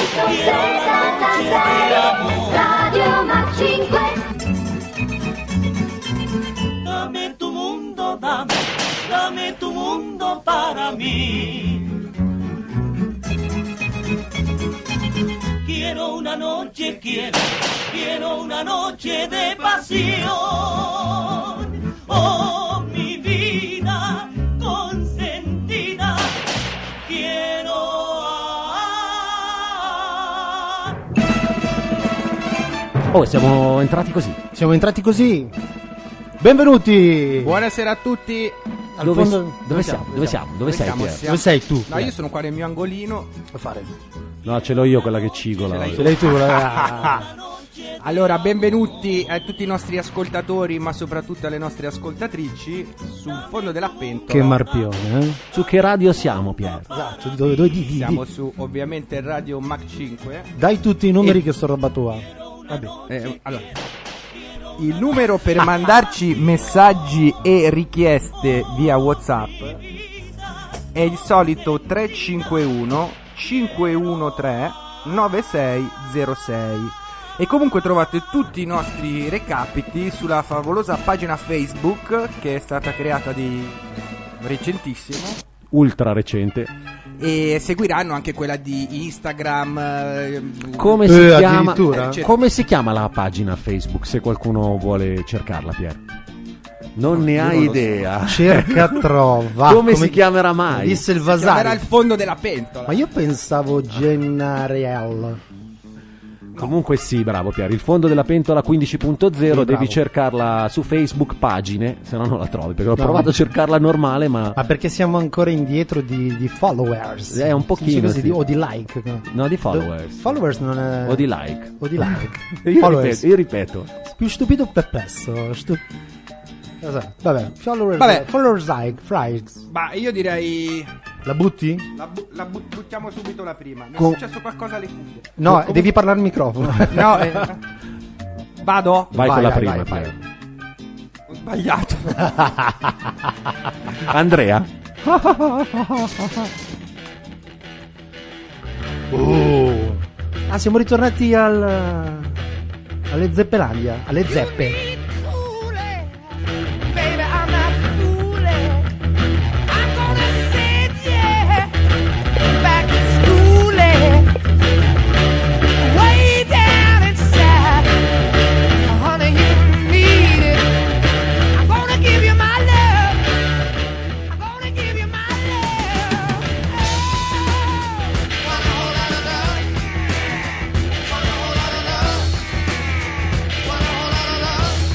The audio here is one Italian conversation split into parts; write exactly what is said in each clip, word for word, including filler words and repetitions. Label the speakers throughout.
Speaker 1: Radio Max cinque.
Speaker 2: Dame tu mundo, dame, dame tu mundo para mí. Quiero una noche, quiero, quiero una noche de pasión. Oh, mi vida consentida, quiero.
Speaker 3: Oh, siamo entrati così.
Speaker 4: Siamo entrati così. Benvenuti.
Speaker 5: Buonasera a tutti.
Speaker 4: Al
Speaker 3: Dove,
Speaker 4: fondo-
Speaker 3: dove siamo? Dove siamo? Dove sei?
Speaker 5: siamo?
Speaker 3: Pier?
Speaker 5: Siamo-
Speaker 4: Dove sei tu?
Speaker 5: No, io sono qua nel mio angolino.
Speaker 4: A fare.
Speaker 3: No, ce l'ho io quella che cigola.
Speaker 5: Ce l'hai
Speaker 4: Ce l'hai tu. la-
Speaker 5: Allora, benvenuti a tutti i nostri ascoltatori, ma soprattutto alle nostre ascoltatrici sul fondo della pentola.
Speaker 4: Che marpione, eh?
Speaker 3: Su che radio siamo, Pier?
Speaker 4: Esatto, dove, dove, di, di,
Speaker 5: Siamo
Speaker 4: di.
Speaker 5: su ovviamente Radio Max cinque.
Speaker 4: Dai tutti i numeri
Speaker 5: E-
Speaker 4: che sono roba tua. Vabbè.
Speaker 5: Eh, allora, il numero per mandarci messaggi e richieste via WhatsApp è il solito tre cinque uno cinque uno tre nove sei zero sei. E comunque trovate tutti i nostri recapiti sulla favolosa pagina Facebook che è stata creata di recentissimo,
Speaker 3: Ultra recente.
Speaker 5: e seguiranno anche quella di Instagram. eh,
Speaker 3: Come
Speaker 4: Eh,
Speaker 3: si chiama?
Speaker 4: addirittura?
Speaker 5: Eh,
Speaker 3: Come si chiama la pagina Facebook? Se qualcuno vuole cercarla, Pier. Non ne hai
Speaker 5: non lo so.
Speaker 3: idea.
Speaker 4: Cerca, trova.
Speaker 3: Come si chiamerà mai?
Speaker 4: Disse il
Speaker 5: Era
Speaker 4: Vasari.
Speaker 5: il fondo della pentola.
Speaker 4: Ma io pensavo Gennariel.
Speaker 3: Comunque sì, bravo Pier. Il fondo della pentola quindici punto zero,
Speaker 4: Sì,
Speaker 3: devi
Speaker 4: bravo.
Speaker 3: cercarla su Facebook pagine, se no non la trovi, perché ho
Speaker 4: No.
Speaker 3: provato a cercarla normale, ma
Speaker 4: Ma perché siamo ancora indietro di, di followers?
Speaker 3: Eh, un
Speaker 4: Si
Speaker 3: pochino,
Speaker 4: dice così,
Speaker 3: sì.
Speaker 4: di- o di like.
Speaker 3: no, di followers.
Speaker 4: Followers non è...
Speaker 3: O di like.
Speaker 4: O di like.
Speaker 3: Io
Speaker 4: Followers.
Speaker 3: ripeto, io ripeto.
Speaker 4: Più stupido o perplesso? Stu... Esatto. Vabbè, followers,
Speaker 5: Vabbè.
Speaker 4: followers like, fries.
Speaker 5: Ma io direi
Speaker 4: La butti?
Speaker 5: la, bu- la bu- buttiamo subito la prima. Mi
Speaker 4: Com-
Speaker 5: è successo qualcosa alle cuffie.
Speaker 4: No,
Speaker 5: Com-
Speaker 4: devi parlare al microfono.
Speaker 5: No, eh, vado?
Speaker 3: Vai,
Speaker 4: Vai,
Speaker 3: con la
Speaker 4: vai,
Speaker 3: prima,
Speaker 4: vai,
Speaker 3: Pier.
Speaker 5: Ho sbagliato.
Speaker 3: Andrea?
Speaker 4: Oh. Ah, siamo ritornati al... alle Zeppelandia, alle zeppe.
Speaker 6: Baby, I'm not fooling. I'm gonna send you back to school, way down inside. Honey, you need it. I'm gonna give you my love. I'm gonna give you my love. Oh, one whole lot of love. One whole lot of love. One whole lot of love.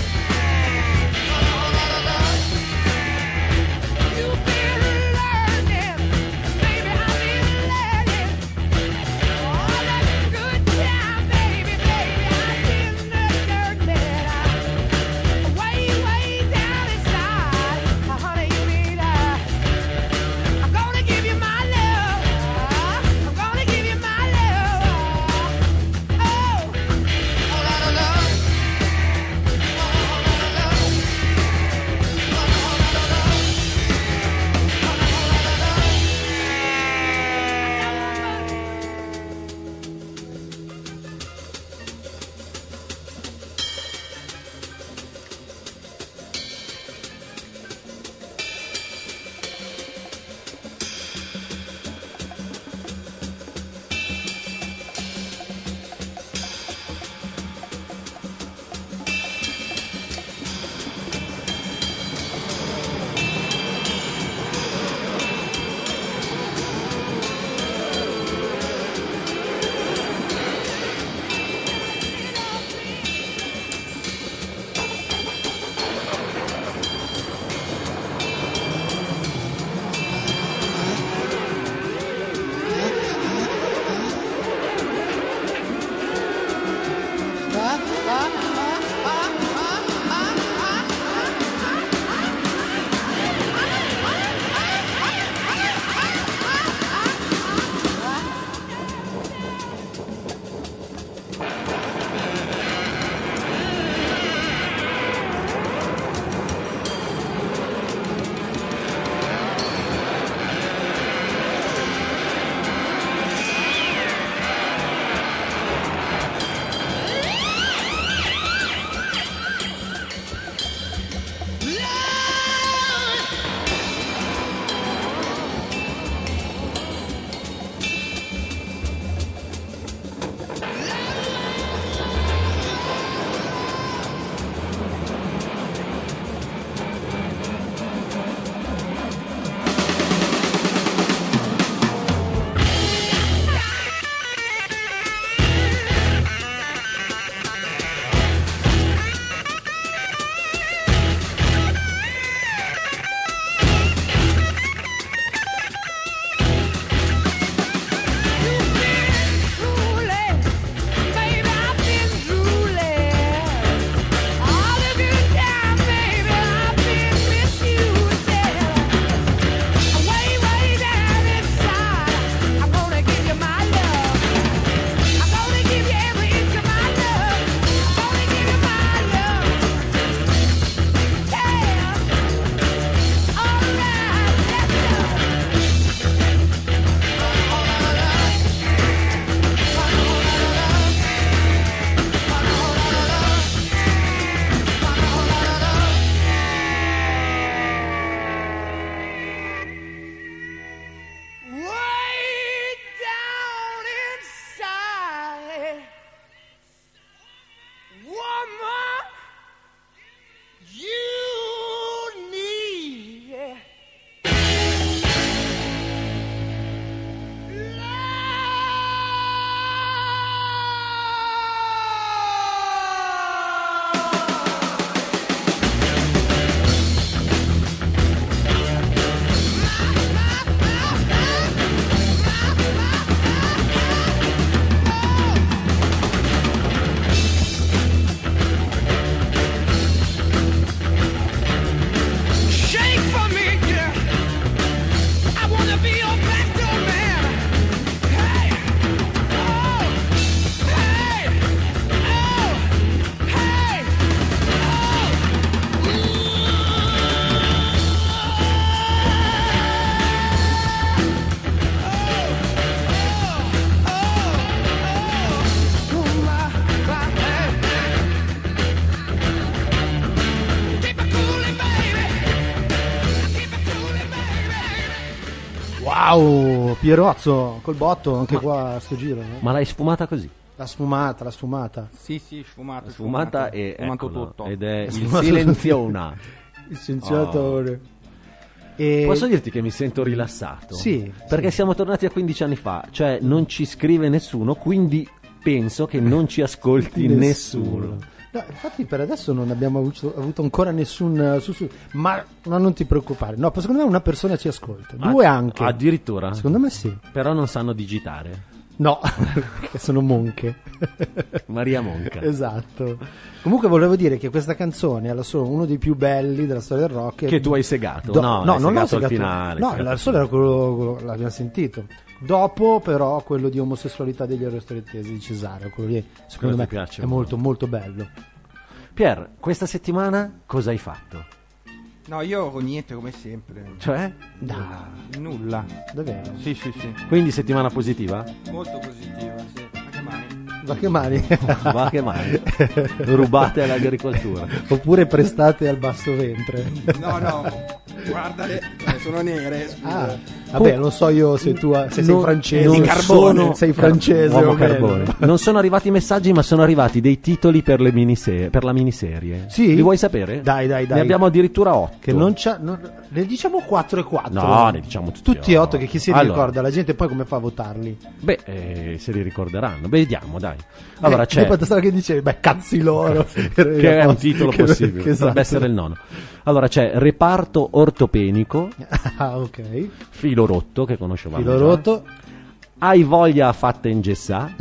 Speaker 4: Pierozzo col botto anche
Speaker 3: Ma-
Speaker 4: qua a sto giro, no?
Speaker 3: Ma l'hai sfumata così?
Speaker 4: La sfumata, la sfumata.
Speaker 5: Sì, sì, sfumato.
Speaker 3: Sfumata e
Speaker 5: sfumato
Speaker 3: eccolo,
Speaker 5: tutto.
Speaker 3: ed è il
Speaker 4: Sfumato
Speaker 3: silenziona.
Speaker 4: Il scienziatore. E...
Speaker 3: Posso dirti che mi sento rilassato?
Speaker 4: Sì,
Speaker 3: Perché
Speaker 4: sì.
Speaker 3: siamo tornati a quindici anni fa, cioè non ci scrive nessuno, quindi penso che non ci ascolti nessuno.
Speaker 4: No, infatti per adesso non abbiamo avuto, avuto ancora nessun uh, su, su, ma, ma non ti preoccupare. No, secondo me una persona ci ascolta, due
Speaker 3: Ah,
Speaker 4: anche.
Speaker 3: Addirittura?
Speaker 4: Secondo me sì.
Speaker 3: Però non sanno digitare.
Speaker 4: No, perché sono monche.
Speaker 3: Maria Monca.
Speaker 4: Esatto. Comunque volevo dire che questa canzone è la solo uno dei più belli della storia del rock.
Speaker 3: Che tu hai segato?
Speaker 4: Do-
Speaker 3: no,
Speaker 4: no,
Speaker 3: hai
Speaker 4: non l'ho
Speaker 3: segato al
Speaker 4: segato.
Speaker 3: finale.
Speaker 4: No,
Speaker 3: segato
Speaker 4: la
Speaker 3: al
Speaker 4: solo era
Speaker 3: finale.
Speaker 4: quello, quello l'abbiamo sentito. Dopo però quello di omosessualità degli aerostrettesi di Cesare, quello lì secondo
Speaker 3: Quello
Speaker 4: me
Speaker 3: ti piace
Speaker 4: è molto molto bello.
Speaker 3: Pier, questa settimana cosa hai fatto?
Speaker 5: No, io niente come sempre.
Speaker 3: Cioè?
Speaker 4: Dai,
Speaker 5: Nulla.
Speaker 4: davvero.
Speaker 5: Sì, sì, sì.
Speaker 3: Quindi settimana positiva?
Speaker 5: Molto positiva, sì. Anche mani.
Speaker 4: Ma che mani?
Speaker 3: Va che mai? Rubate all'agricoltura.
Speaker 4: Oppure prestate al basso ventre.
Speaker 5: No, no. Guardale, sono nere. Scusa.
Speaker 4: Ah, vabbè, non so io se tu se sei
Speaker 3: Non-
Speaker 4: francese.
Speaker 3: non
Speaker 4: Carbone.
Speaker 3: sono-
Speaker 4: sei francese
Speaker 3: Uomo
Speaker 4: o meno.
Speaker 3: carbone. Non sono arrivati messaggi, ma sono arrivati dei titoli per, le miniserie, per la miniserie.
Speaker 4: Sì?
Speaker 3: Li vuoi sapere?
Speaker 4: Dai, dai, dai.
Speaker 3: Ne abbiamo addirittura otto.
Speaker 4: Che non c'ha non- ne diciamo quattro e quattro.
Speaker 3: No, ne diciamo tutti
Speaker 4: tutti
Speaker 3: otto.
Speaker 4: otto che chi si
Speaker 3: Allora.
Speaker 4: ricorda, la gente poi come fa a votarli?
Speaker 3: Beh, eh, se li ricorderanno. Vediamo, dai. Allora
Speaker 4: Eh,
Speaker 3: c'è.
Speaker 4: dopo stava che dicevi, beh, cazzi loro.
Speaker 3: Che è un titolo
Speaker 4: Che-
Speaker 3: possibile.
Speaker 4: che esatto.
Speaker 3: Potrebbe essere il nono. Allora c'è reparto ortopenico,
Speaker 4: Ah, ok.
Speaker 3: filo rotto, che conoscevamo.
Speaker 4: Filo
Speaker 3: già.
Speaker 4: rotto.
Speaker 3: Hai voglia fatta in gessà.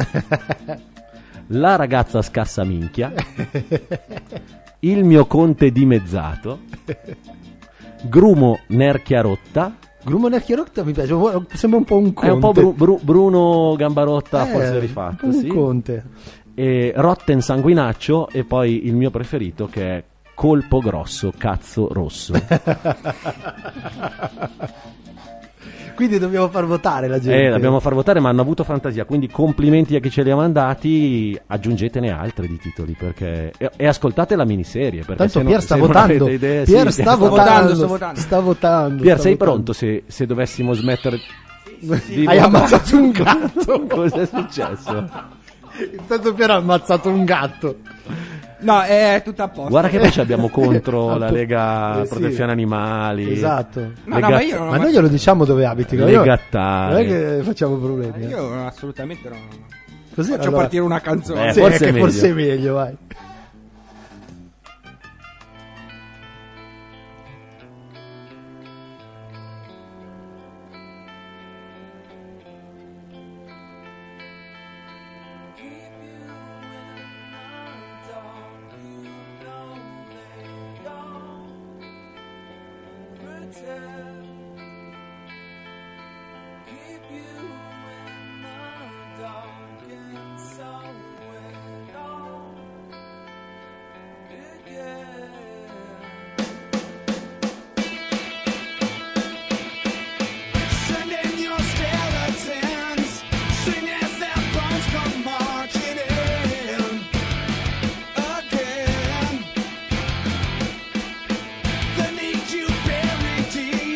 Speaker 3: La ragazza scassa minchia. Il mio conte dimezzato. Grumo nerchia rotta.
Speaker 4: Grumo Nerchiarotta mi piace, sembra un po' un conte.
Speaker 3: È un po' Bru- Bru- Bruno Gambarotta,
Speaker 4: Eh,
Speaker 3: forse
Speaker 4: un
Speaker 3: rifatto.
Speaker 4: po' un
Speaker 3: Sì.
Speaker 4: conte.
Speaker 3: E Rotten sanguinaccio. E poi il mio preferito che è colpo grosso, cazzo rosso.
Speaker 4: Quindi dobbiamo far votare la gente.
Speaker 3: Eh, dobbiamo far votare, ma hanno avuto fantasia, quindi complimenti a chi ce li ha mandati, aggiungetene altri di titoli, perché e, e ascoltate la miniserie, perché
Speaker 4: Tanto
Speaker 3: se no-
Speaker 4: Pier sta
Speaker 3: se non
Speaker 4: votando.
Speaker 3: avete idee,
Speaker 4: Pier
Speaker 3: sì,
Speaker 4: sta
Speaker 3: sta
Speaker 4: votando,
Speaker 5: sto votando.
Speaker 4: sta votando.
Speaker 3: Pier,
Speaker 4: sta
Speaker 3: sei
Speaker 4: votando.
Speaker 3: pronto se, se dovessimo smettere di
Speaker 4: Hai
Speaker 3: votare?
Speaker 4: ammazzato un gatto.
Speaker 3: Cos'è successo?
Speaker 4: Intanto Pier ha ammazzato un gatto.
Speaker 5: No, è tutto a posto.
Speaker 3: Guarda che poi ci abbiamo contro la Lega
Speaker 4: Eh, sì.
Speaker 3: Protezione Animali.
Speaker 4: Esatto.
Speaker 5: No,
Speaker 3: le
Speaker 5: no, ma
Speaker 3: gatt-
Speaker 5: io non ho
Speaker 4: Ma
Speaker 5: mai-
Speaker 4: noi glielo diciamo dove abiti.
Speaker 3: Le
Speaker 4: io-
Speaker 3: gattare.
Speaker 4: Non è che facciamo problemi. eh.
Speaker 5: Io assolutamente no.
Speaker 4: Così
Speaker 5: Faccio
Speaker 4: allora-
Speaker 5: partire una canzone.
Speaker 3: Eh,
Speaker 4: Sì,
Speaker 3: forse
Speaker 4: che
Speaker 3: è meglio.
Speaker 4: forse è meglio, vai.
Speaker 6: Send in your skeletons, soon as their bones come marching in again. They need you buried deep.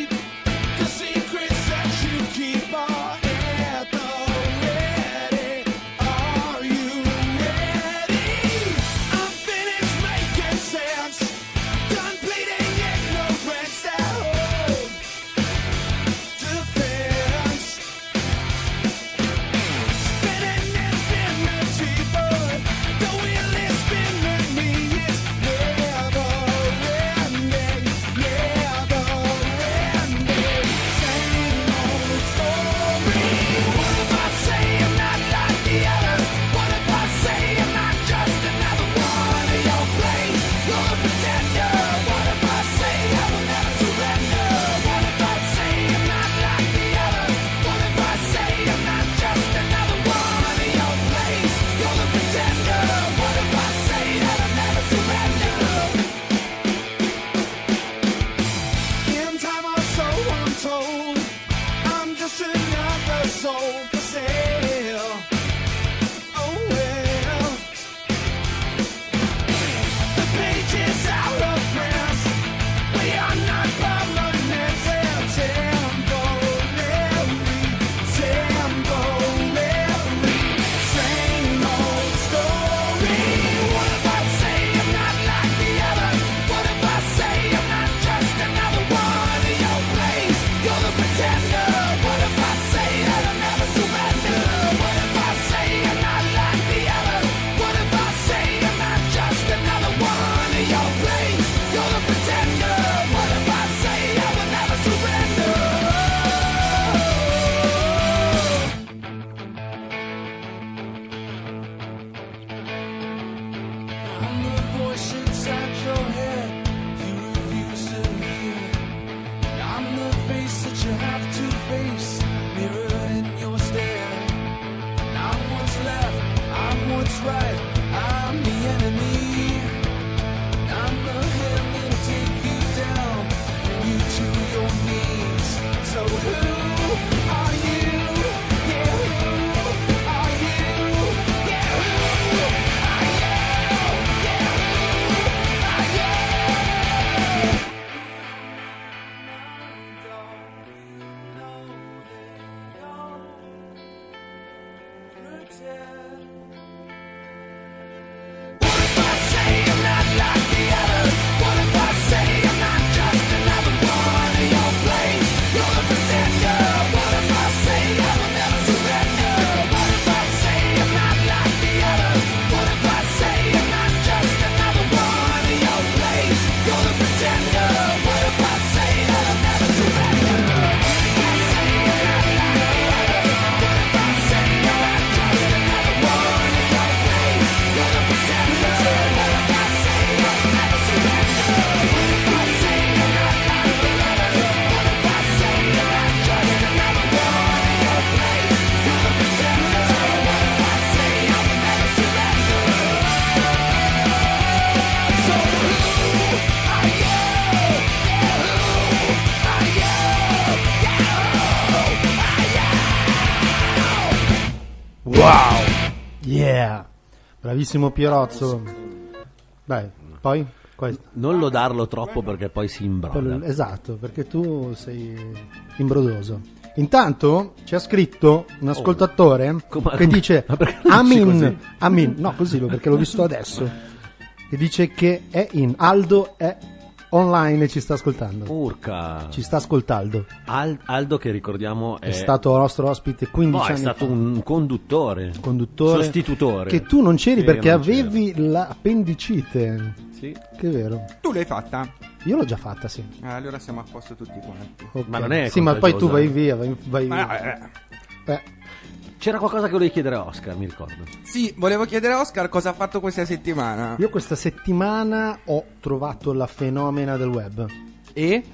Speaker 4: Yeah, bravissimo Pierozzo. Dai, poi questo.
Speaker 3: Non lodarlo troppo perché poi si imbroda.
Speaker 4: Esatto, perché tu sei imbrodoso. Intanto ci ha scritto un ascoltatore
Speaker 3: Oh. Come-
Speaker 4: che dice
Speaker 3: Ma perché lo dici
Speaker 4: Amin,
Speaker 3: così?
Speaker 4: Amin, no così perché l'ho visto adesso, che dice che è in Aldo è online e ci sta ascoltando.
Speaker 3: Urca.
Speaker 4: Ci sta ascoltando.
Speaker 3: Al- Aldo, che ricordiamo è,
Speaker 4: È stato nostro ospite quindici
Speaker 3: no, è
Speaker 4: anni
Speaker 3: stato
Speaker 4: fa.
Speaker 3: un conduttore,
Speaker 4: Conduttore
Speaker 3: sostitutore.
Speaker 4: che tu non c'eri
Speaker 3: Che
Speaker 4: perché
Speaker 3: non c'ero.
Speaker 4: avevi l'appendicite.
Speaker 3: Sì.
Speaker 4: Che è vero.
Speaker 5: Tu l'hai fatta?
Speaker 4: Io l'ho già fatta, sì.
Speaker 5: Eh, allora siamo a posto tutti quanti.
Speaker 4: Ok.
Speaker 3: Ma non è
Speaker 4: Sì, ma poi tu
Speaker 3: contagiosa.
Speaker 4: vai via, vai, vai
Speaker 5: Ma,
Speaker 4: via.
Speaker 5: eh,
Speaker 4: Eh,
Speaker 3: C'era qualcosa che volevi chiedere a Oscar, mi ricordo.
Speaker 5: Sì, volevo chiedere a Oscar cosa ha fatto questa settimana.
Speaker 4: io questa settimana ho trovato la fenomena del web.
Speaker 5: E?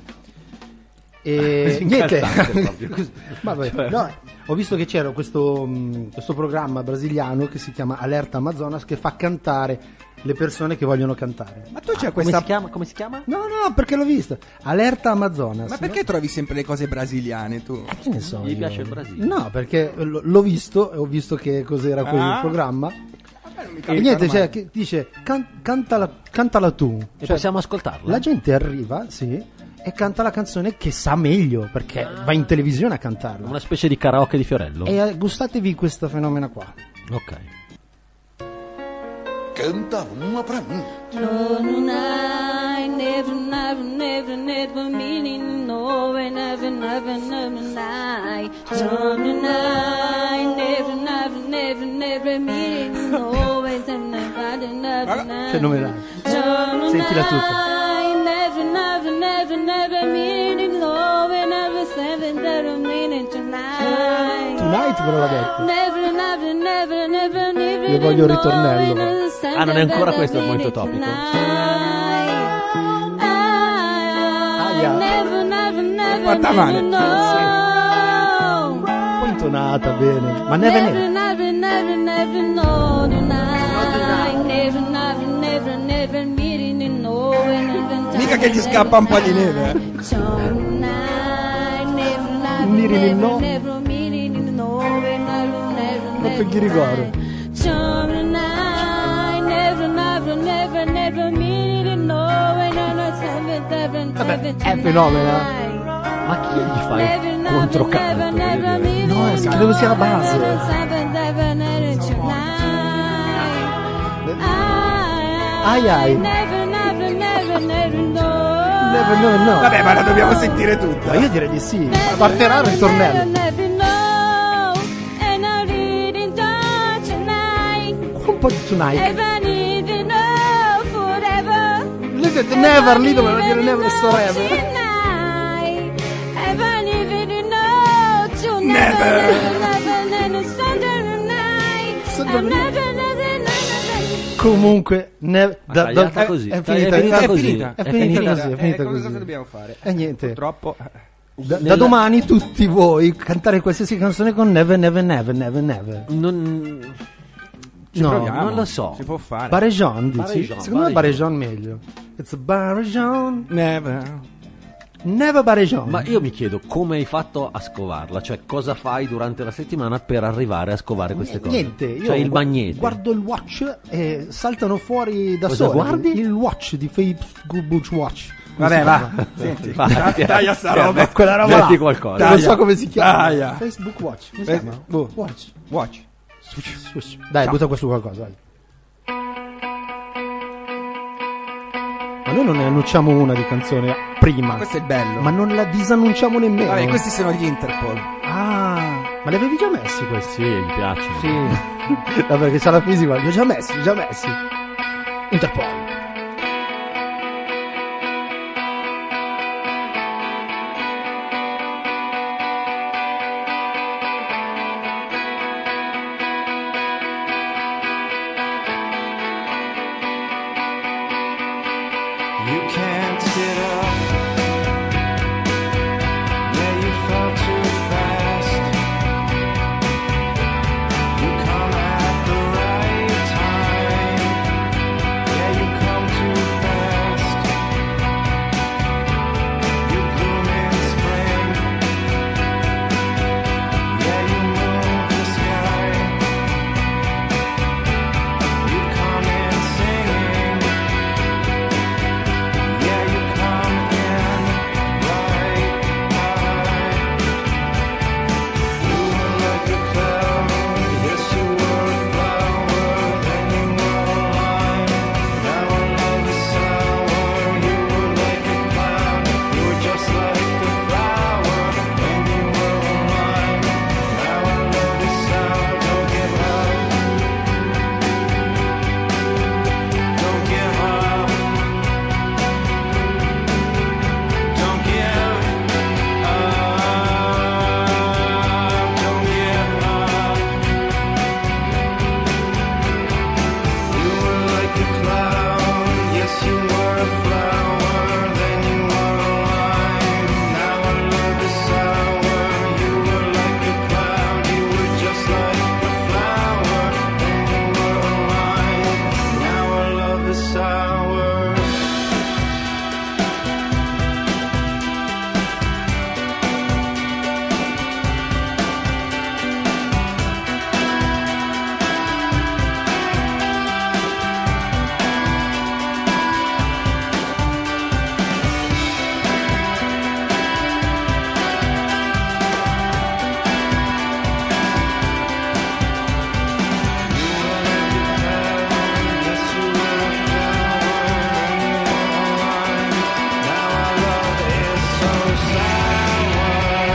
Speaker 4: E niente.
Speaker 3: Incalzante proprio.
Speaker 4: Vabbè,
Speaker 3: Cioè-
Speaker 4: no, ho visto che c'era questo, mh, questo programma brasiliano che si chiama Alerta Amazonas che fa cantare le persone che vogliono cantare.
Speaker 5: Ma tu c'è
Speaker 3: Come
Speaker 5: questa...
Speaker 3: si chiama? Come si chiama?
Speaker 4: No, no, perché l'ho vista. Alerta Amazonas.
Speaker 5: Ma perché trovi sempre le cose brasiliane tu?
Speaker 4: No? Che ne so
Speaker 3: Gli
Speaker 4: io?
Speaker 3: piace il Brasile?
Speaker 4: No, perché l- l'ho visto e ho visto che cos'era quel
Speaker 5: Ah.
Speaker 4: programma.
Speaker 5: Vabbè, non mi
Speaker 4: E
Speaker 5: capita
Speaker 4: niente,
Speaker 5: mai.
Speaker 4: cioè, che dice can- cantala, cantala tu.
Speaker 3: E
Speaker 4: Cioè,
Speaker 3: possiamo ascoltarla?
Speaker 4: la gente arriva, sì, e canta la canzone che sa meglio, perché va in televisione a cantarla.
Speaker 3: Una specie di karaoke di Fiorello?
Speaker 4: E eh, gustatevi questa fenomena qua.
Speaker 3: Ok.
Speaker 1: Canta uma pra mim.
Speaker 7: Don't I never, never, never, never meaning no, never, never, never lie. Don't I never, never, never, never meaning no, never, never, never, never.
Speaker 4: Fenomenale. Sentila tutta.
Speaker 7: Never, never, never, never meaning no, never, never, never meaning tonight.
Speaker 4: Tonight però l'ha detto.
Speaker 7: Never, never, never, never, never.
Speaker 4: Io voglio il ritornello.
Speaker 3: Ah, non è ancora questo il momento topico?
Speaker 4: Aia.
Speaker 7: Never, never, never,
Speaker 5: Fatta male.
Speaker 7: never, no.
Speaker 4: Un po' intonata bene. Ma neve
Speaker 7: Never,
Speaker 4: neve.
Speaker 7: never, never, never, no, tonight. Never, never, never, never meeting no, never.
Speaker 5: Mica che gli scappa un po' di neve. eh.
Speaker 4: Meeting no.
Speaker 7: Never meeting no, never, never,
Speaker 4: Molto ghirigoro.
Speaker 7: Vabbè,
Speaker 4: è fenomena.
Speaker 3: Ma chi gli fa il controcanto? voglio dire?
Speaker 4: No, si credo sia la base. Ai ai.
Speaker 7: Never, never, never, never, no.
Speaker 4: Never, never, no.
Speaker 5: Vabbè, ma la dobbiamo sentire tutta.
Speaker 4: Ma io direi di sì. Partirà il ritornello. Un po' di tonight. Live it never, lì doveva dire never forever. Comunque, ne-
Speaker 3: Ma
Speaker 4: da-
Speaker 3: tagliata
Speaker 4: da-
Speaker 3: così.
Speaker 4: è
Speaker 3: È
Speaker 4: finita,
Speaker 3: finita
Speaker 4: è
Speaker 3: così.
Speaker 4: finita, è
Speaker 3: È
Speaker 4: finita
Speaker 3: finita.
Speaker 4: così, è finita
Speaker 5: Eh, cosa
Speaker 4: così.
Speaker 5: dobbiamo fare?
Speaker 4: E niente.
Speaker 5: Purtroppo.
Speaker 4: Da, da
Speaker 3: Nella-
Speaker 4: domani tutti voi cantare qualsiasi canzone con Never, Never, Never, Never, Never.
Speaker 3: Non...
Speaker 4: No,
Speaker 5: proviamo.
Speaker 3: non lo so.
Speaker 5: Si può fare.
Speaker 4: Barejon, dici?
Speaker 3: Barejon,
Speaker 4: Secondo me
Speaker 3: Barejon.
Speaker 4: Barejon meglio. It's a Barejon.
Speaker 5: Never.
Speaker 4: Never Barejon.
Speaker 3: Ma io mi chiedo come hai fatto a scovarla, cioè cosa fai durante la settimana per arrivare a scovare queste cose?
Speaker 4: Niente, io
Speaker 3: cioè il
Speaker 4: gu-
Speaker 3: magnete.
Speaker 4: guardo il watch e saltano fuori da
Speaker 3: Cosa
Speaker 4: soli.
Speaker 3: guardi?
Speaker 4: Il watch di Facebook Watch. Come
Speaker 5: Vabbè,
Speaker 4: si
Speaker 5: va.
Speaker 4: chiama?
Speaker 5: Senti.
Speaker 3: Vai,
Speaker 5: Ta-
Speaker 3: ti-
Speaker 5: Taglia sta
Speaker 3: ti-
Speaker 5: roba.
Speaker 4: Quella roba
Speaker 3: metti
Speaker 4: là.
Speaker 3: qualcosa.
Speaker 4: Non
Speaker 5: Taglia.
Speaker 4: so come si chiama.
Speaker 5: Taglia.
Speaker 4: Facebook Watch. Come si
Speaker 5: Fe-
Speaker 4: chiama?
Speaker 5: boh.
Speaker 4: Watch.
Speaker 5: Watch.
Speaker 4: Dai,
Speaker 5: Ciao.
Speaker 4: butta qua su qualcosa, dai. Ma noi non ne annunciamo una di canzone prima.
Speaker 5: Questo è il bello.
Speaker 4: Ma non la disannunciamo nemmeno.
Speaker 5: Vabbè, questi sono gli Interpol.
Speaker 4: Ah, ma li avevi già messi questi?
Speaker 3: Sì, gli piacciono.
Speaker 5: Sì.
Speaker 4: No, perché c'ha la fisica, li ho già messi, li ho già messi. Interpol.
Speaker 8: You can't get up. Yeah, you fall too fast. You come at the right time. Yeah, you come too fast. You bloom in spring. Yeah, you move the sky. You come in singing. Yeah, you come in right by. You were like a cloud, yes you were a flower, then you were a line. Now I love the sour. You were like a cloud, you were just like the flower, then you were a line. Now I love the sour. Don't give up. Don't give up. Don't give up, don't give up. You were like a cloud, yes you were a flower, then you were a line. Now I love the sour. You were like a cloud, you were just like a flower, then you were a line. Now I love the sour. Yes, you were a flower, then you were a line. Now our love is so sour.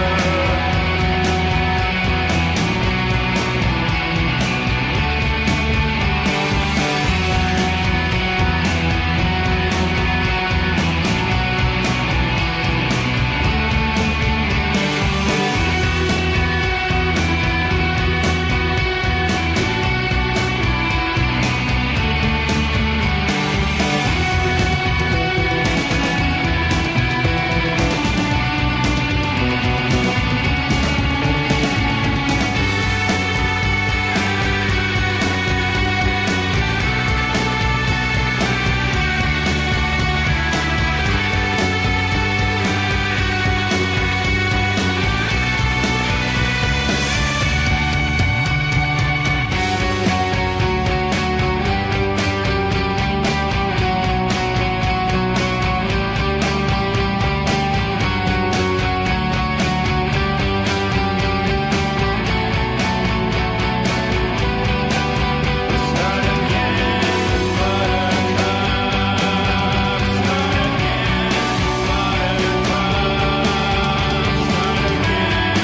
Speaker 8: Start again, buttercup. Start again, buttercup. Start again,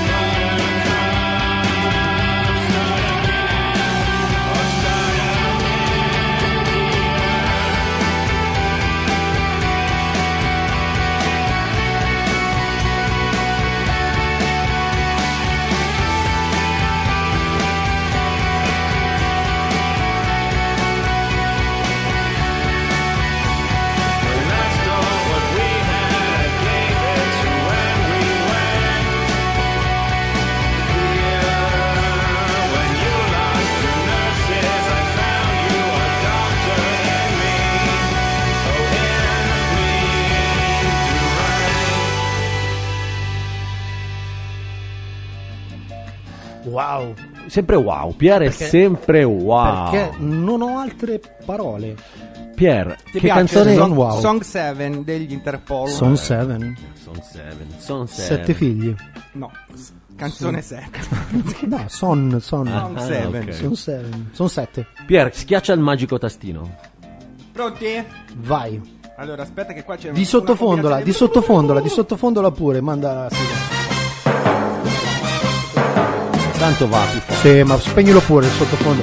Speaker 8: buttercup. Start again, oh start When I stole what we had, I gave it to when we went here. When you lost your nurses, I found you a doctor in me. Oh, in me to write.
Speaker 4: Wow.
Speaker 3: Sempre wow, Pier è
Speaker 4: Perché-
Speaker 3: sempre wow.
Speaker 4: Perché non ho altre parole.
Speaker 3: Pier,
Speaker 5: Ti
Speaker 3: che
Speaker 5: piace
Speaker 3: canzone
Speaker 5: Song,
Speaker 4: Wow.
Speaker 5: Song sette degli Interpol?
Speaker 4: Son Seven.
Speaker 3: Son seven, son seven.
Speaker 4: Sette figli.
Speaker 5: No, canzone sette.
Speaker 4: No, son, son.
Speaker 5: Song
Speaker 3: Ah,
Speaker 5: seven.
Speaker 3: ok.
Speaker 4: Son seven. Son sette.
Speaker 3: Pier, schiaccia il magico tastino.
Speaker 5: Pronti?
Speaker 4: Vai.
Speaker 5: Allora, aspetta che qua c'è
Speaker 4: Di
Speaker 5: una
Speaker 4: sottofondola,
Speaker 5: combinazione
Speaker 4: di sottofondola, di sottofondola pure, manda la sigla.
Speaker 3: Tanto va più forte.
Speaker 4: Sì, ma spegnilo pure il sottofondo.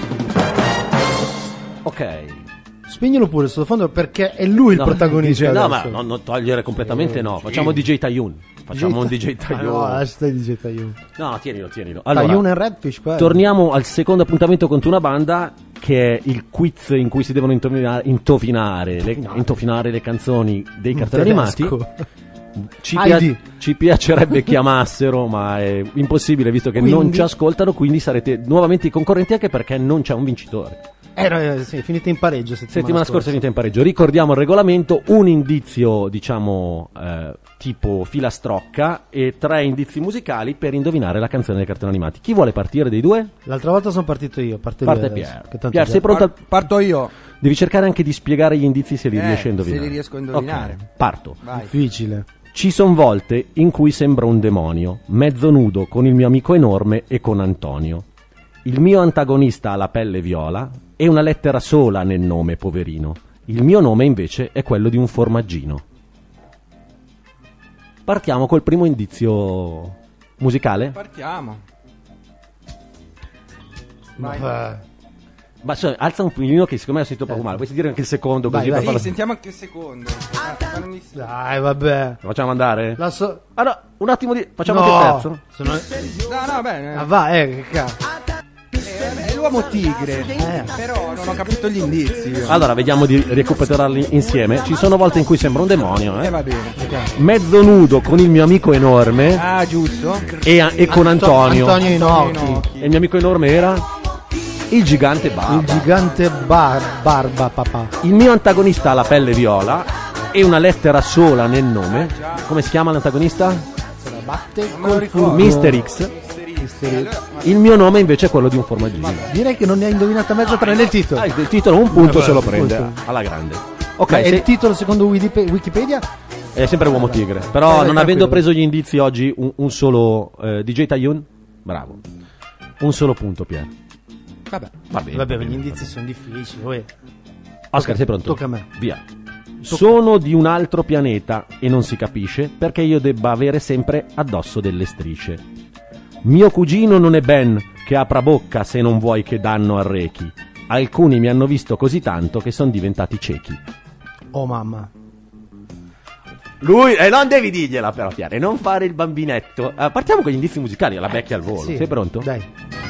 Speaker 3: Ok.
Speaker 4: Spegnilo pure il sottofondo perché è lui il
Speaker 3: No,
Speaker 4: protagonista.
Speaker 3: no,
Speaker 4: adesso.
Speaker 3: ma non, non togliere completamente no. Facciamo D J Tayun. Facciamo un D J
Speaker 4: Ah, no,
Speaker 3: Tayun.
Speaker 4: lascia D J Tayun.
Speaker 3: No, tienilo, tienilo.
Speaker 4: Tayun
Speaker 3: Allora,
Speaker 4: e Redfish, poi.
Speaker 3: torniamo al secondo appuntamento con Tuna Banda, che è il quiz in cui si devono intofinare, intofinare, le, intofinare le canzoni dei cartoni animati.
Speaker 4: Tedesco.
Speaker 3: Ci,
Speaker 4: I
Speaker 3: pia-
Speaker 4: D.
Speaker 3: ci piacerebbe chiamassero, ma è impossibile visto che
Speaker 4: Quindi?
Speaker 3: non ci ascoltano, quindi sarete nuovamente i concorrenti anche perché non c'è un vincitore.
Speaker 4: Eh, no, eh, sì, finite in pareggio settimana,
Speaker 3: Settimana scorsa è finita in pareggio. Ricordiamo il regolamento: un indizio, diciamo, eh, tipo filastrocca e tre indizi musicali per indovinare la canzone dei cartoni animati. Chi vuole partire dei due?
Speaker 4: L'altra volta sono partito io, parte, lui
Speaker 3: Parte
Speaker 4: adesso,
Speaker 3: Pier.
Speaker 4: che tanto
Speaker 3: Pier,
Speaker 4: già-
Speaker 3: sei pronto? al-
Speaker 5: Par- parto io.
Speaker 3: Devi cercare anche di spiegare gli indizi se li
Speaker 5: Eh,
Speaker 3: riesci a indovinare.
Speaker 5: se li riesco a indovinare.
Speaker 3: Ok, parto.
Speaker 5: Vai.
Speaker 4: Difficile.
Speaker 3: Ci son volte in cui sembra un demonio, mezzo nudo, con il mio amico enorme e con Antonio. Il mio antagonista ha la pelle viola e una lettera sola nel nome, poverino. Il mio nome invece è quello di un formaggino. Partiamo col primo indizio musicale.
Speaker 5: Partiamo. Vai.
Speaker 4: Ma-
Speaker 3: Ma cioè, alza un filino che secondo me ho sentito poco male. Vuoi sentire anche il secondo così
Speaker 4: Vai,
Speaker 3: per
Speaker 4: vai.
Speaker 5: Sì,
Speaker 3: farlo-
Speaker 5: sentiamo anche il secondo. Ah, ma non mi-
Speaker 4: Dai, vabbè.
Speaker 3: Lo facciamo andare?
Speaker 4: La so-
Speaker 3: Ah no, un attimo di... Facciamo
Speaker 4: no.
Speaker 3: anche il terzo?
Speaker 4: Sono-
Speaker 5: No, no, bene.
Speaker 4: Ah, va, eh, che cazzo.
Speaker 5: È l'uomo tigre.
Speaker 4: Eh.
Speaker 5: Però non ho capito gli indizi. io.
Speaker 3: Allora, vediamo di recuperarli insieme. Ci sono volte in cui sembra un demonio,
Speaker 5: Eh,
Speaker 3: eh?
Speaker 5: va bene.
Speaker 3: Mezzo nudo con il mio amico enorme
Speaker 5: Ah, giusto.
Speaker 3: e, e con Antonio.
Speaker 4: Antonio Inocchi.
Speaker 5: Inocchi.
Speaker 3: E il mio amico enorme era il gigante
Speaker 4: Il
Speaker 3: Barba.
Speaker 4: gigante bar- barba, papà.
Speaker 3: Il mio antagonista ha la pelle viola e una lettera sola nel nome. Come si chiama l'antagonista?
Speaker 4: Se la batte
Speaker 5: Non me lo ricordo.
Speaker 3: mister X.
Speaker 4: Mister X.
Speaker 3: Il mio nome invece è quello di un formaggino.
Speaker 4: Direi che non ne ha indovinata mezzo tranne il titolo.
Speaker 3: Ah, il titolo un punto
Speaker 4: Vabbè,
Speaker 3: se lo
Speaker 4: un
Speaker 3: prende
Speaker 4: punto.
Speaker 3: alla grande. Ok,
Speaker 4: Ma è
Speaker 3: sei-
Speaker 4: il titolo secondo Wikipe- Wikipedia?
Speaker 3: è sempre uomo tigre.
Speaker 4: Eh,
Speaker 3: Però
Speaker 4: dai,
Speaker 3: non
Speaker 4: tranquillo.
Speaker 3: avendo preso gli indizi oggi un, un solo eh, D J Tayun, bravo. Un solo punto, Pier.
Speaker 5: Vabbè.
Speaker 3: Va bene.
Speaker 4: Vabbè,
Speaker 3: va
Speaker 4: ma gli
Speaker 3: bene.
Speaker 4: indizi sono difficili. uè.
Speaker 3: Oscar, sei pronto?
Speaker 4: tocca a me.
Speaker 3: Via. Sono di un altro pianeta e non si capisce perché io debba avere sempre addosso delle strisce. Mio cugino non è Ben che apra bocca se non vuoi che danno arrechi. Alcuni mi hanno visto così tanto che sono diventati ciechi.
Speaker 4: Oh mamma.
Speaker 3: Lui, e non devi dirgliela però, Chiara, e non fare il bambinetto. Eh, partiamo con gli indizi musicali, alla becchia al volo.
Speaker 4: Sì,
Speaker 3: Sei pronto?
Speaker 4: Dai.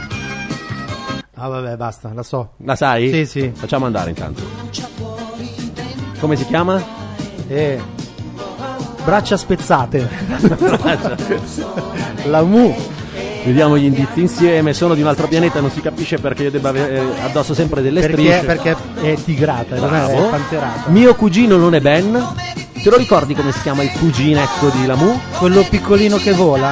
Speaker 4: Ah vabbè, basta, la so.
Speaker 3: La sai?
Speaker 4: Sì, sì.
Speaker 3: Facciamo andare intanto. Come si chiama?
Speaker 4: Eh. Braccia spezzate. La mu.
Speaker 3: Vediamo gli indizi insieme. Sono di un altro pianeta, non si capisce perché io debba avere eh, addosso sempre delle
Speaker 4: Perché,
Speaker 3: strisce.
Speaker 4: perché è tigrata, non è
Speaker 3: Bravo.
Speaker 4: panterata.
Speaker 3: Mio cugino non è Ben. Te lo ricordi come si chiama il cuginetto di Lamu?
Speaker 4: Quello piccolino che vola?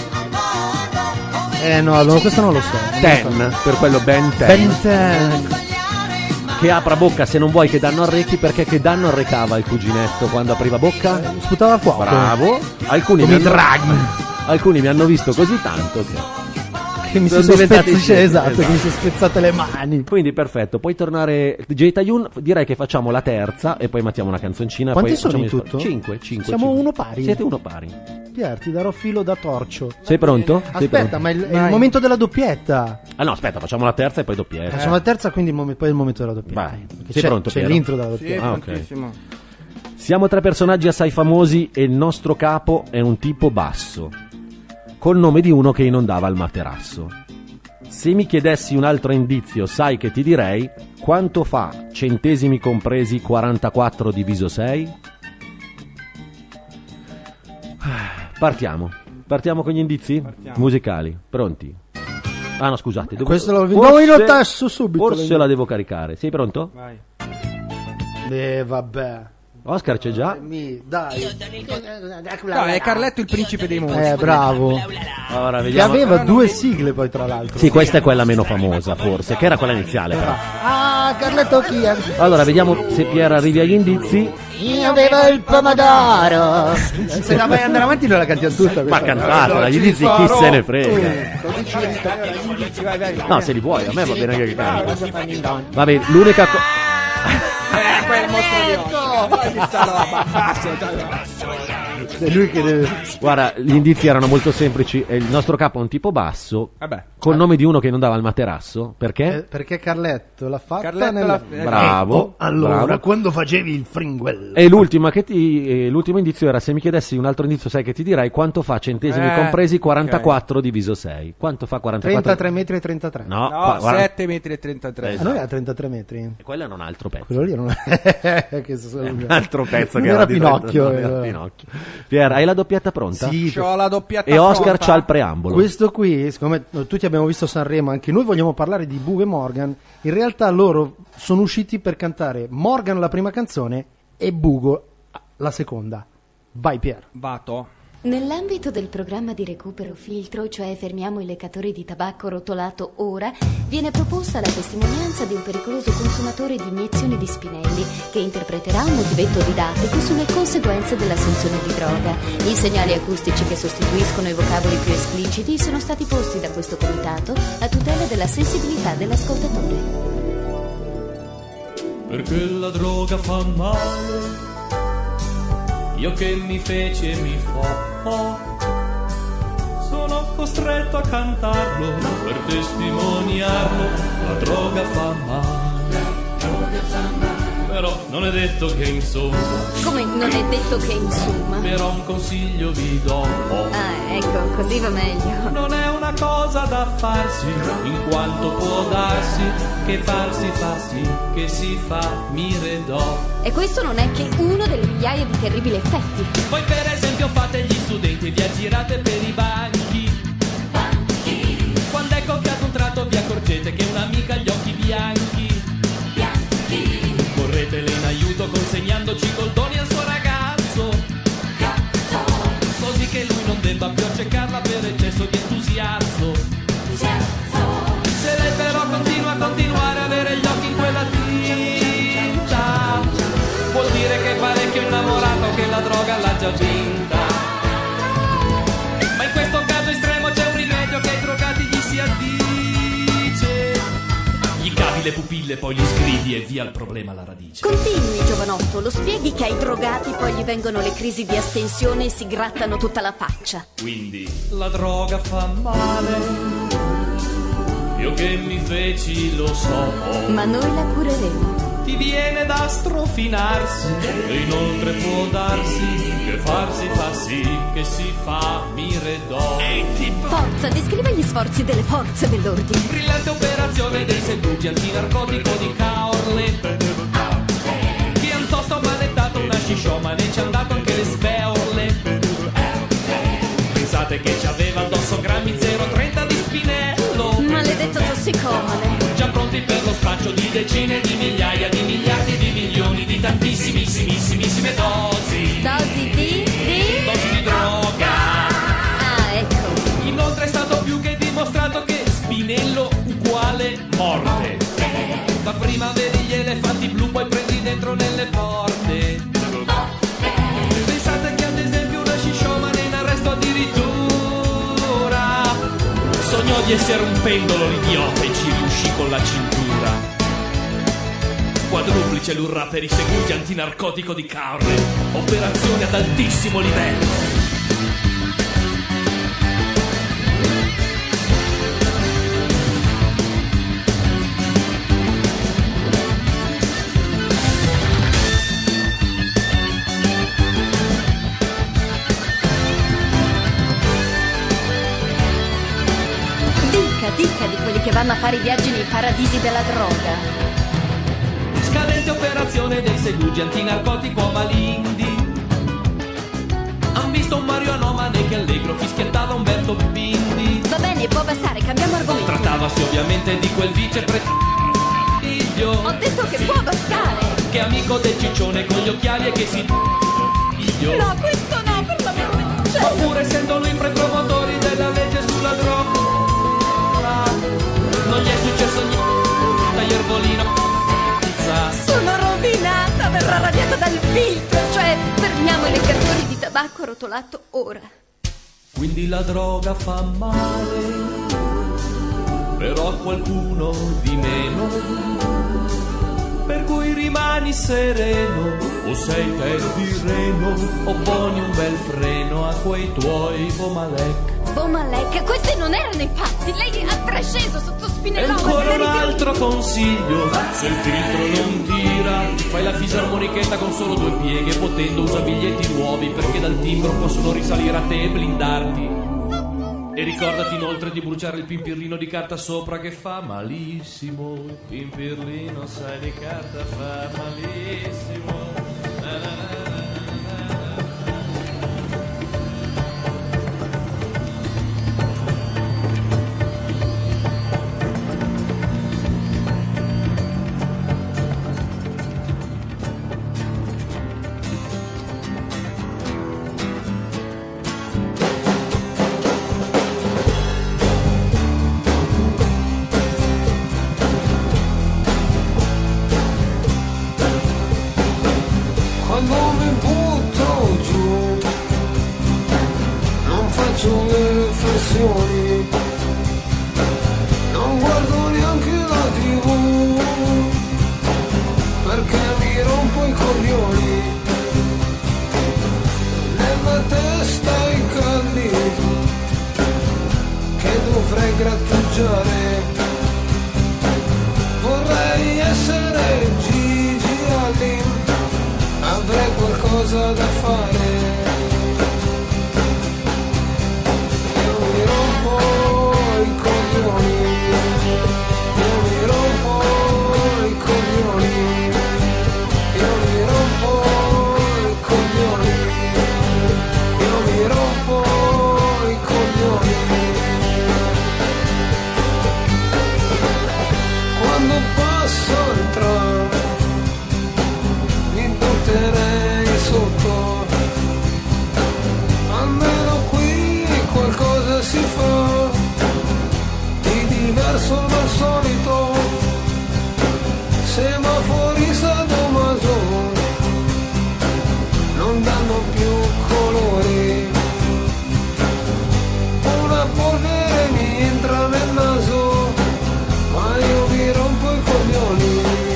Speaker 4: Eh no, no, questo non lo so.
Speaker 3: Ten, per quello Ben Ten.
Speaker 4: Ben Ten.
Speaker 3: Che apra bocca se non vuoi che danno arrechi, perché che danno arrecava il cuginetto quando apriva bocca?
Speaker 4: Sputava fuoco.
Speaker 3: Bravo. Alcuni
Speaker 4: Come
Speaker 3: mi
Speaker 4: i
Speaker 3: hanno,
Speaker 4: draghi.
Speaker 3: alcuni mi hanno visto così tanto che...
Speaker 4: Che mi si
Speaker 3: Sono
Speaker 4: sono
Speaker 3: diventati
Speaker 4: spezzate,
Speaker 3: scemi,
Speaker 4: esatto,
Speaker 3: esatto.
Speaker 4: che mi sono spezzate le mani.
Speaker 3: Quindi perfetto, puoi tornare D J Tayun, direi che facciamo la terza e poi mettiamo una canzoncina.
Speaker 4: Quanti
Speaker 3: e poi
Speaker 4: sono
Speaker 3: facciamo
Speaker 4: in
Speaker 3: gli
Speaker 4: tutto?
Speaker 3: sforzi. Cinque, cinque.
Speaker 4: Siamo
Speaker 3: cinque.
Speaker 4: uno pari.
Speaker 3: Siete uno pari.
Speaker 4: Pier, ti darò filo da torcio.
Speaker 3: Sei pronto? Sei
Speaker 4: Aspetta,
Speaker 3: pronto?
Speaker 4: ma è il, è il
Speaker 5: Vai.
Speaker 4: momento della doppietta.
Speaker 3: Ah no, aspetta, facciamo la terza e poi doppietta.
Speaker 4: Facciamo la terza, quindi il mom- poi è il momento della doppietta.
Speaker 3: Vai.
Speaker 4: Perché
Speaker 3: Sei
Speaker 4: c'è,
Speaker 3: pronto,
Speaker 4: c'è
Speaker 3: Piero?
Speaker 4: l'intro della
Speaker 5: Sì,
Speaker 4: doppietta.
Speaker 3: Ah, ok.
Speaker 5: prontissimo.
Speaker 3: Siamo tre personaggi assai famosi e il nostro capo è un tipo basso, col nome di uno che inondava il materasso. Se mi chiedessi un altro indizio, sai che ti direi quanto fa centesimi compresi quarantaquattro diviso sei? Partiamo. Partiamo con gli indizi
Speaker 5: Partiamo.
Speaker 3: musicali. Pronti? Ah no, scusate. Devo...
Speaker 4: Questo lo
Speaker 3: forse-
Speaker 4: no, io lo tasso subito.
Speaker 3: Forse la devo caricare. Sei pronto?
Speaker 5: Vai.
Speaker 4: Eh, vabbè.
Speaker 3: Oscar c'è già.
Speaker 4: Mi, dai.
Speaker 5: No, è Carletto il principe dei mostri.
Speaker 4: Eh, bravo.
Speaker 3: Ora
Speaker 4: Che
Speaker 3: vediamo.
Speaker 4: aveva due sigle poi tra l'altro.
Speaker 3: Sì, questa è quella meno famosa, forse, che era quella iniziale. Però.
Speaker 4: Ah, Carletto chi è?
Speaker 3: Allora, vediamo se Pier arrivi agli indizi.
Speaker 4: Io avevo il pomodoro. Se la vai andare avanti noi la cantiamo tutta.
Speaker 3: Ma cantatela, gli indizi chi se ne frega. No, se li vuoi, a me va bene che canti. Vabbè, l'unica cosa.
Speaker 5: Eh, quel mostro di Otto. Poi mi sta roba.
Speaker 4: È lui che deve...
Speaker 3: Guarda, gli indizi erano molto semplici. E il nostro capo è un tipo basso.
Speaker 5: Vabbè.
Speaker 3: Col nome di uno che non dava il materasso. Perché?
Speaker 4: Eh, perché Carletto l'ha fatta
Speaker 5: Carletto
Speaker 4: nella...
Speaker 5: l'ha-
Speaker 3: Bravo.
Speaker 1: Oh, allora,
Speaker 3: bravo.
Speaker 1: quando facevi il fringuello.
Speaker 3: E l'ultima che ti, eh, l'ultimo indizio era: se mi chiedessi un altro indizio, sai che ti direi quanto fa centesimi
Speaker 5: Eh,
Speaker 3: compresi quarantaquattro diviso sei? Quanto fa quarantaquattro?
Speaker 4: trentatré metri e trentatré.
Speaker 3: No,
Speaker 5: No,
Speaker 3: qua- guarda-
Speaker 5: sette metri e trentatré.
Speaker 4: Ah, noi era trentatré metri.
Speaker 3: E quello è un altro pezzo.
Speaker 4: Quello lì non è... che so-
Speaker 3: Un altro pezzo
Speaker 4: Non
Speaker 3: che
Speaker 4: era
Speaker 3: di
Speaker 4: Pinocchio,
Speaker 3: trenta, non era
Speaker 4: eh.
Speaker 3: Pinocchio. Pier, hai la doppietta pronta?
Speaker 4: Sì,
Speaker 5: C'ho la doppiata
Speaker 3: E Oscar
Speaker 5: pronta.
Speaker 3: c'ha il preambolo.
Speaker 4: questo qui, siccome tutti abbiamo visto Sanremo, anche noi vogliamo parlare di Bugo e Morgan. In realtà loro sono usciti per cantare Morgan la prima canzone e Bugo la seconda. Vai Pier.
Speaker 5: Vato.
Speaker 9: Nell'ambito del programma di recupero filtro, cioè fermiamo i leccatori di tabacco rotolato ora, viene proposta la testimonianza di un pericoloso consumatore di iniezioni di Spinelli che interpreterà un motivetto didattico sulle conseguenze dell'assunzione di droga. I segnali acustici che sostituiscono i vocaboli più espliciti sono stati posti da questo comitato a tutela della sensibilità dell'ascoltatore.
Speaker 2: Perché la droga fa male, io che mi feci e mi fo, sono costretto a cantarlo per testimoniarlo. La droga fa male, però non è detto che insomma,
Speaker 9: Come non è detto che insomma.
Speaker 2: però un consiglio vi do.
Speaker 9: Ah, ecco, così va meglio.
Speaker 2: Non è una cosa da farsi, in quanto può darsi che farsi fa sì, che si fa mire do.
Speaker 9: E questo non è che uno delle migliaia di terribili effetti.
Speaker 2: Voi per esempio fate gli studenti e vi aggirate per i banchi. Quando ecco che ad un tratto vi accorgete che un'amica ha gli occhi bianchi. Corretele in aiuto consegnandoci coldoni al suo ragazzo, così che lui non debba più accecarla per eccesso di entusiasmo. Se lei però continua a continuare a avere gli occhi in quella tinta, vuol dire che è parecchio innamorato, che la droga l'ha già vinta. Ma in questo caso estremo c'è un rimedio che ai drogati gli si addice. Gli cavi le pupille, poi li sgridi e via il problema alla radice.
Speaker 9: Continui, giovanotto, lo spieghi che ai drogati poi gli vengono le crisi di astensione e si grattano tutta la faccia.
Speaker 2: Quindi la droga fa male, io che mi feci lo so.
Speaker 9: Ma noi la cureremo.
Speaker 2: Ti viene da strofinarsi e inoltre può darsi che farsi fa sì, che si fa mire do.
Speaker 9: Forza, descriva gli sforzi delle forze dell'ordine.
Speaker 2: Brillante operazione dei seduti antinarcotico di Caorle, che han tosto manettato una scisciomane e ci han dato anche le speorle. Pensate che ci aveva addosso grammi zero virgola trenta di spinello,
Speaker 9: Maledetto tossicomane.
Speaker 2: già pronti per lo spaccio di decine di migliaia di miliardi di milioni di tantissimissimissime dosi.
Speaker 9: Dosi di... di...
Speaker 2: Dosi di droga.
Speaker 9: Ah, ecco.
Speaker 2: Inoltre è stato più che dimostrato che spinello uguale morte. Ma prima vedi gli elefanti blu, poi prendi dentro nelle porte. Pensate che ad esempio una scisciomane in arresto addirittura sognò di essere un pendolo l'idiota e ci riuscì con la cintura. Quadruplice l'urrà per i seguti antinarcotico di Caorle, operazione ad altissimo livello.
Speaker 9: Dica, dica di quelli che vanno a fare i viaggi nei paradisi della droga.
Speaker 2: Scadente operazione dei segugi antinarcotico a Malindi. Han visto un Mario Anomane che allegro fischiettava Umberto Bindi.
Speaker 9: Va bene, può bastare, cambiamo argomento.
Speaker 2: Trattavasi ovviamente di quel vice pre...
Speaker 9: Ho detto che può bastare.
Speaker 2: che è amico del ciccione con gli occhiali e che si figlio.
Speaker 7: No, questo no, per l'amor del cielo.
Speaker 2: Oppure essendo lui fra i promotori della legge sulla droga, non gli è successo niente, tagliervolino, pizza.
Speaker 7: Sono rovinata, verrà radiata dal filtro, cioè fermiamo i leccatori di tabacco rotolato ora.
Speaker 2: Quindi la droga fa male, però a qualcuno di meno, per cui rimani sereno, o sei te di reno, o poni un bel freno a quei tuoi Bomalek.
Speaker 7: Bomalek, questi non erano i patti, lei ha trasceso sotto
Speaker 2: E
Speaker 7: Spinellone.
Speaker 2: ancora un altro consiglio, se il filtro non tira, fai la fisarmonichetta con solo due pieghe, potendo usa biglietti nuovi, perché dal timbro possono risalire a te e blindarti. E ricordati inoltre di bruciare il pimpirlino di carta sopra che fa malissimo. Il pimpirlino, sai, di carta fa malissimo. Na, na, na.
Speaker 8: Quando mi butto giù non faccio le flessioni, non guardo neanche la tivù, perché mi rompo i coglioni, nella testa i calli che dovrei grattugiare, vorrei essere Gigi Allin, avrei qualcosa da fare. Io mi rompo i coglioni, io mi rompo i coglioni, io mi rompo i coglioni, io mi rompo i coglioni. Quando passo il tram mi butterei sotto, almeno qui qualcosa si fa di diverso dal solito, semafori sadomaso non danno più colori, una polvere mi entra nel naso, ma io mi rompo i coglioni.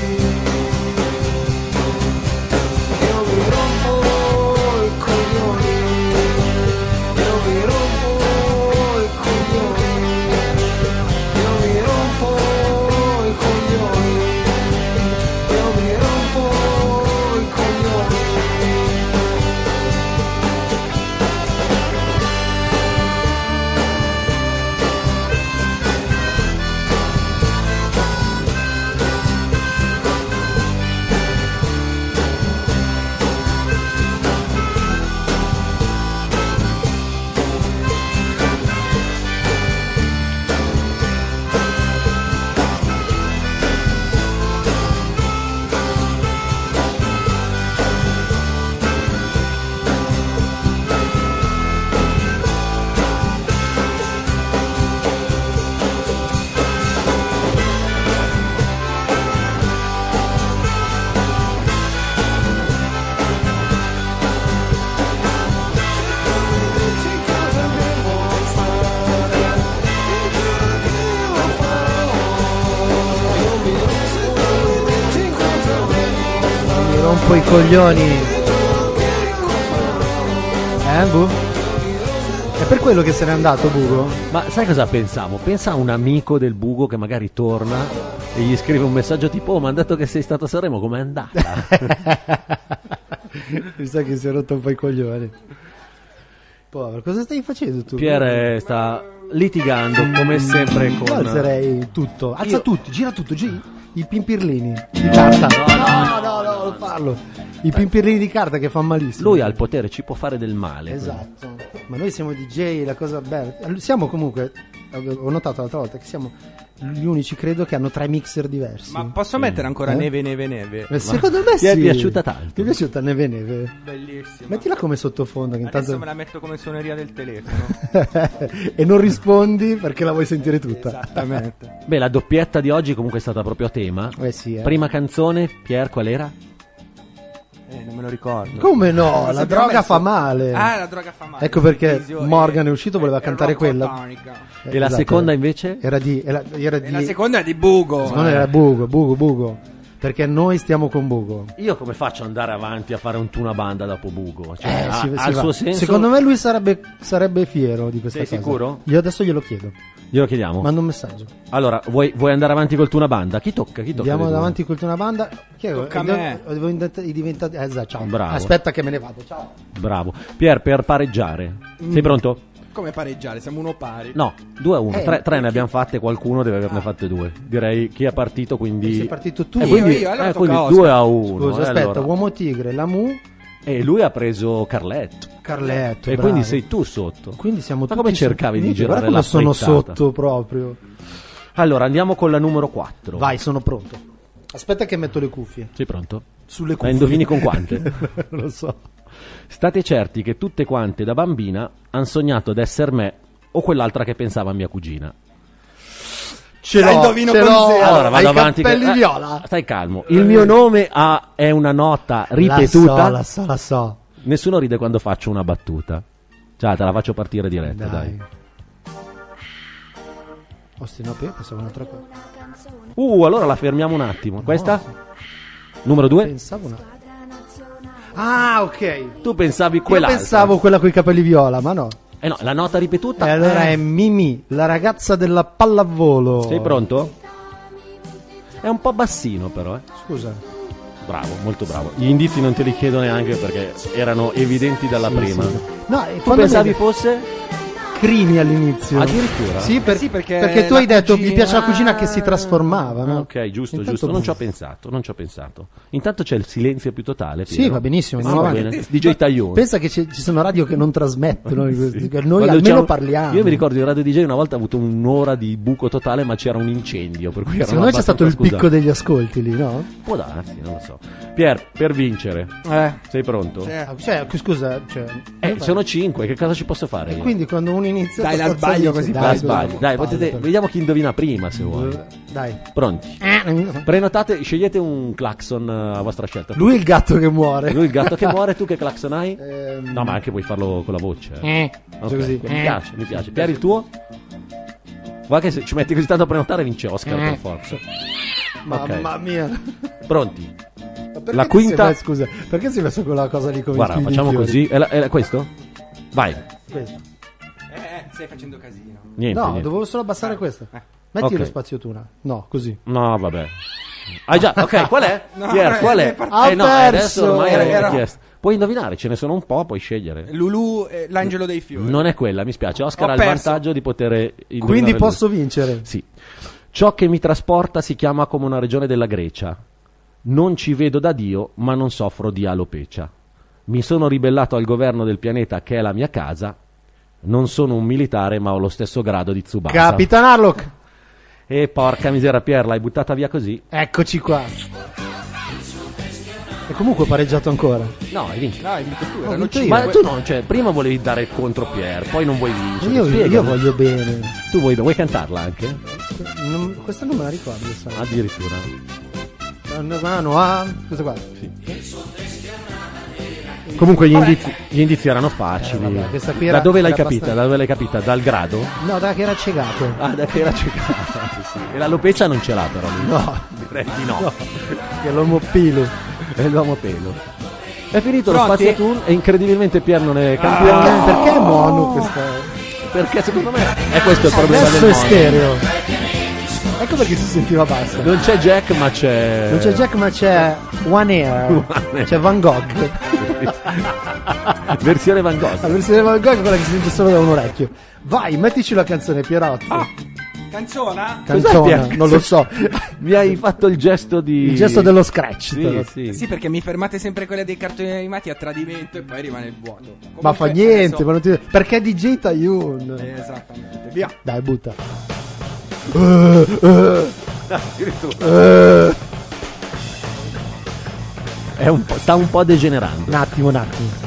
Speaker 4: Rompo i coglioni. Eh, Bu? È per quello che se n'è andato Bugo?
Speaker 3: Ma sai cosa pensavo? Pensa a un amico del Bugo che magari torna e gli scrive un messaggio tipo: oh, mi ha detto che sei stato a Sanremo, com'è andata?
Speaker 4: Mi sa che si è rotto un po' i coglioni. Povero, cosa stai facendo tu?
Speaker 3: Pierre sta litigando come sempre con...
Speaker 4: Io alzerei tutto. Alza
Speaker 3: Io-
Speaker 4: tutti, gira tutto, gira. I pimpirlini di carta. No, no, no, non farlo. I pimpirlini di carta che fa malissimo.
Speaker 3: Lui ha il potere, ci può fare del male.
Speaker 4: Esatto. Ma noi siamo D J, la cosa bella. Siamo comunque ho notato l'altra volta che siamo gli unici, credo, che hanno tre mixer diversi.
Speaker 5: Ma posso mettere ancora
Speaker 4: Eh?
Speaker 5: neve neve neve?
Speaker 4: Eh, secondo me
Speaker 3: Ti è
Speaker 4: sì.
Speaker 3: piaciuta tanto?
Speaker 4: Ti è piaciuta Neve Neve?
Speaker 5: Bellissima.
Speaker 4: Mettila come sottofondo che
Speaker 5: Adesso
Speaker 4: intanto
Speaker 5: me la metto come suoneria del telefono.
Speaker 4: e non rispondi perché la vuoi sentire tutta.
Speaker 5: Esattamente.
Speaker 3: Beh, la doppietta di oggi comunque è stata proprio a tema.
Speaker 4: Eh sì, eh.
Speaker 3: Prima canzone, Pier, qual era?
Speaker 5: Eh, non me lo ricordo.
Speaker 4: Come no?
Speaker 5: Cosa
Speaker 4: La
Speaker 5: abbiamo
Speaker 4: droga
Speaker 5: messo?
Speaker 4: fa male.
Speaker 5: Ah, la droga fa male.
Speaker 4: Ecco perché
Speaker 5: Visio
Speaker 4: Morgan
Speaker 5: e-
Speaker 4: è uscito, voleva
Speaker 5: e
Speaker 4: cantare
Speaker 5: Rocco
Speaker 4: quella.
Speaker 5: Tonica.
Speaker 4: Eh,
Speaker 3: E la
Speaker 4: esatto.
Speaker 3: seconda invece?
Speaker 4: Era di, era, era
Speaker 5: E
Speaker 4: di
Speaker 5: la seconda è di Bugo.
Speaker 4: la seconda era Bugo, Bugo, Bugo. Perché noi stiamo con Bugo.
Speaker 3: Io come faccio ad andare avanti a fare un tuna banda dopo Bugo? Cioè,
Speaker 4: Eh,
Speaker 3: ha,
Speaker 4: si-
Speaker 3: ha
Speaker 4: si
Speaker 3: il
Speaker 4: va.
Speaker 3: suo senso?
Speaker 4: Secondo me lui sarebbe, sarebbe fiero di questa
Speaker 3: Sei
Speaker 4: cosa.
Speaker 3: sicuro?
Speaker 4: Io adesso glielo chiedo.
Speaker 3: Glielo chiediamo.
Speaker 4: Mando un messaggio.
Speaker 3: Allora, vuoi, vuoi andare avanti col tuna banda? Chi tocca? Chi tocca?
Speaker 4: Andiamo
Speaker 3: dei due?
Speaker 4: davanti con una banda. Chi è?
Speaker 5: Tocca a
Speaker 4: Devo-
Speaker 5: me.
Speaker 4: Devo indent- diventare. Eh, esatto, ciao.
Speaker 3: Bravo.
Speaker 4: Aspetta che me ne vado. Ciao.
Speaker 3: Bravo. Pier, per pareggiare.
Speaker 4: Mm.
Speaker 3: Sei pronto?
Speaker 5: Come pareggiare? Siamo uno pari.
Speaker 3: No, due a uno.
Speaker 4: Eh,
Speaker 3: tre, tre ne abbiamo fatte, qualcuno deve averne fatte due. Direi chi è partito, quindi...
Speaker 4: Sei partito tu.
Speaker 3: Eh,
Speaker 5: Io,
Speaker 3: quindi,
Speaker 5: io, allora
Speaker 3: eh,
Speaker 5: tocca
Speaker 3: quindi
Speaker 5: a Oscar.
Speaker 3: due a uno.
Speaker 4: Scusa,
Speaker 3: eh,
Speaker 4: aspetta.
Speaker 3: allora.
Speaker 4: Uomo Tigre, la Mu,
Speaker 3: E lui ha preso Carletto.
Speaker 4: Carletto.
Speaker 3: E
Speaker 4: bravo.
Speaker 3: quindi sei tu sotto.
Speaker 4: Quindi siamo
Speaker 3: Ma
Speaker 4: tutti
Speaker 3: come
Speaker 4: su-
Speaker 3: cercavi di
Speaker 4: Minchia,
Speaker 3: girare
Speaker 4: guarda
Speaker 3: la
Speaker 4: come sono
Speaker 3: frittata?
Speaker 4: sotto proprio.
Speaker 3: Allora, andiamo con la numero quattro.
Speaker 4: Vai, sono pronto. Aspetta che metto le cuffie.
Speaker 3: Sei pronto?
Speaker 4: Sulle
Speaker 3: Ma
Speaker 4: cuffie.
Speaker 3: indovini con quante?
Speaker 4: Non lo so.
Speaker 3: State certi che tutte quante da bambina han sognato d'essere me o quell'altra che pensava a mia cugina.
Speaker 4: Ce
Speaker 5: La
Speaker 4: l'ho,
Speaker 5: indovino
Speaker 4: ce
Speaker 5: con
Speaker 4: l'ho.
Speaker 5: zero.
Speaker 3: Allora, vado
Speaker 4: Hai i
Speaker 3: avanti.
Speaker 4: capelli
Speaker 3: che- eh,
Speaker 4: viola.
Speaker 3: stai calmo. Il mio nome ha- è una nota
Speaker 4: La
Speaker 3: ripetuta.
Speaker 4: so, la so, la so.
Speaker 3: Nessuno ride quando faccio una battuta. Ciao, te la faccio partire diretta, dai.
Speaker 4: Dai. Ostino P, pensavo un'altra cosa.
Speaker 3: Uh, allora la fermiamo un attimo. Questa? Numero due?
Speaker 4: Pensavo una. Ah, ok.
Speaker 3: Tu pensavi
Speaker 4: Io
Speaker 3: quell'altra.
Speaker 4: pensavo quella con i capelli viola, ma no.
Speaker 3: Eh no, la nota ripetuta.
Speaker 4: E allora
Speaker 3: eh.
Speaker 4: è Mimi, la ragazza della pallavolo.
Speaker 3: Sei pronto? È un po' bassino però, eh.
Speaker 4: Scusa.
Speaker 3: Bravo, molto bravo. Gli indizi non te li chiedo neanche perché erano evidenti dalla
Speaker 4: Sì,
Speaker 3: prima.
Speaker 4: sì. No, e
Speaker 3: Tu
Speaker 4: quando
Speaker 3: pensavi
Speaker 4: mi-
Speaker 3: fosse?
Speaker 4: Crimi all'inizio.
Speaker 3: Addirittura?
Speaker 4: Sì, per-
Speaker 5: Eh sì, perché
Speaker 4: perché tu
Speaker 5: la
Speaker 4: hai detto
Speaker 5: cugina-
Speaker 4: mi piace la cugina che si trasformava, no?
Speaker 3: Ah, ok, giusto,
Speaker 4: Intanto-
Speaker 3: giusto. Non ci ho pensato, non ci ho pensato. Intanto c'è il silenzio più totale.
Speaker 4: Sì,
Speaker 3: Piero.
Speaker 4: va benissimo,
Speaker 3: Ah,
Speaker 4: andiamo
Speaker 3: va
Speaker 4: avanti.
Speaker 3: bene. D J Taglione.
Speaker 4: Pensa che ci ci sono radio che non trasmettono, di questi, che noi
Speaker 3: Quando
Speaker 4: almeno
Speaker 3: c'è un-
Speaker 4: parliamo.
Speaker 3: Io mi ricordo di Radio D J una volta ha avuto un'ora di buco totale, ma c'era un incendio. Per cui
Speaker 4: Secondo me c'è stato il picco degli ascolti lì, no?
Speaker 3: Può darsi, non lo so. Pier, per vincere,
Speaker 5: Eh.
Speaker 3: sei pronto?
Speaker 5: Sì.
Speaker 4: Ah, Cioè, scusa, cioè,
Speaker 3: Eh, sono cinque, che cosa ci posso fare?
Speaker 4: e
Speaker 3: io?
Speaker 4: quindi quando uno inizia
Speaker 5: Dai,
Speaker 4: per
Speaker 5: la
Speaker 4: forza
Speaker 5: sbaglio
Speaker 4: dice,
Speaker 5: così
Speaker 4: dai,
Speaker 3: La
Speaker 5: dai,
Speaker 3: sbagli. Dai,
Speaker 4: palle,
Speaker 3: potete-
Speaker 4: palle.
Speaker 3: vediamo chi indovina prima se vuoi.
Speaker 4: Dai.
Speaker 3: Pronti?
Speaker 4: Eh,
Speaker 3: Prenotate, scegliete un clacson eh, a vostra scelta.
Speaker 4: Lui è il gatto che muore.
Speaker 3: Lui il gatto che muore, tu che clacson hai?
Speaker 4: Ehm,
Speaker 3: No, ma anche puoi farlo con la voce. eh.
Speaker 4: Eh,
Speaker 3: Ok,
Speaker 4: così.
Speaker 3: Mi piace, mi piace. Pier, il tuo? Guarda che se ci metti così tanto a prenotare vince Oscar
Speaker 4: Eh.
Speaker 3: per forza. Ok.
Speaker 4: Mamma mia.
Speaker 3: Pronti?
Speaker 4: Ma perché
Speaker 3: La
Speaker 4: ti
Speaker 3: quinta-
Speaker 4: sei messo- scusa, perché si è messo quella cosa lì come
Speaker 3: Guarda,
Speaker 4: i
Speaker 3: facciamo
Speaker 4: fiori?
Speaker 3: così. È, la- è la- questo? Vai.
Speaker 4: Questo.
Speaker 5: Eh, stai facendo casino.
Speaker 3: Niente.
Speaker 4: No,
Speaker 3: niente.
Speaker 4: dovevo solo abbassare questo. Metti
Speaker 3: Ok.
Speaker 4: lo spazio tuna. No, così.
Speaker 3: No, vabbè. Ah già, ok, qual è?
Speaker 5: No,
Speaker 3: Pier, qual è?
Speaker 4: Ha
Speaker 3: eh no,
Speaker 4: perso.
Speaker 3: adesso ormai
Speaker 5: Era-
Speaker 3: era
Speaker 5: era-
Speaker 3: chiesto. Puoi indovinare, ce ne sono un po', puoi scegliere.
Speaker 5: Lulu, eh, l'angelo dei fiori.
Speaker 3: Non è quella, mi spiace. Oscar
Speaker 5: Ho
Speaker 3: ha il
Speaker 5: perso.
Speaker 3: vantaggio di poter indovinare
Speaker 4: Quindi
Speaker 3: lui.
Speaker 4: posso vincere.
Speaker 3: Sì. Ciò che mi trasporta si chiama come una regione della Grecia. Non ci vedo da Dio, ma non soffro di alopecia. Mi sono ribellato al governo del pianeta che è la mia casa. Non sono un militare, ma ho lo stesso grado di Tsubasa.
Speaker 4: Capitan Harlock.
Speaker 3: E porca misera, Pier, l'hai buttata via così?
Speaker 4: Eccoci qua. E comunque ho pareggiato ancora.
Speaker 3: No, hai vinto.
Speaker 5: No, hai vinto tu,
Speaker 4: Ho
Speaker 5: erano
Speaker 4: vinto io.
Speaker 5: cinque.
Speaker 3: Ma tu no, cioè, prima volevi dare contro Pier, poi non vuoi vincere.
Speaker 4: Io,
Speaker 3: Spiegami.
Speaker 4: io voglio bene.
Speaker 3: Tu vuoi, vuoi cantarla anche?
Speaker 4: Non- questa non me la ricordo, sai.
Speaker 3: Addirittura.
Speaker 4: Una mano a... Questa qua.
Speaker 3: Comunque gli indizi, gli indizi erano facili.
Speaker 4: Eh, vabbè, questa qui
Speaker 3: da
Speaker 4: era-
Speaker 3: dove l'hai
Speaker 4: era
Speaker 3: capita?
Speaker 4: abbastanza-
Speaker 3: Da dove l'hai capita? Dal grado?
Speaker 4: No, da che era ciecato.
Speaker 3: Ah, da che era ciecato. Sì, sì. E l'alopecia non ce l'ha però lui.
Speaker 4: No.
Speaker 3: Direi di no.
Speaker 4: No. Che l'uomo pilo.
Speaker 3: È l'uomo pelo. È finito
Speaker 5: Pronti?
Speaker 3: lo spazio toon e incredibilmente Pier non è
Speaker 4: Perché,
Speaker 3: campione.
Speaker 4: perché è mono questa?
Speaker 3: Perché secondo me è questo il problema
Speaker 4: Adesso
Speaker 3: del
Speaker 4: è
Speaker 3: mondo.
Speaker 4: stereo. Ecco perché si sentiva basso.
Speaker 3: Non c'è Jack ma c'è...
Speaker 4: Non c'è Jack ma c'è One Air.
Speaker 3: One Air.
Speaker 4: C'è Van Gogh.
Speaker 3: Versione Van Gogh.
Speaker 4: La versione Van Gogh è quella che si sente solo da un orecchio. Vai, mettici la canzone Pierotti.
Speaker 5: Canzona?
Speaker 4: Canzona, non lo so.
Speaker 3: Mi hai fatto il gesto di...
Speaker 4: Il gesto dello scratch.
Speaker 3: Sì,
Speaker 4: però.
Speaker 3: sì.
Speaker 5: Sì, perché mi fermate sempre quelle dei cartoni animati a tradimento e poi rimane il vuoto. Comunque,
Speaker 4: Ma fa niente,
Speaker 5: adesso-
Speaker 4: ma non ti... perché D J Tayun?
Speaker 5: Eh, Esattamente, via.
Speaker 4: Dai, butta. Uh, uh, uh.
Speaker 3: È un po', sta un po' degenerando.
Speaker 4: Un attimo, un attimo.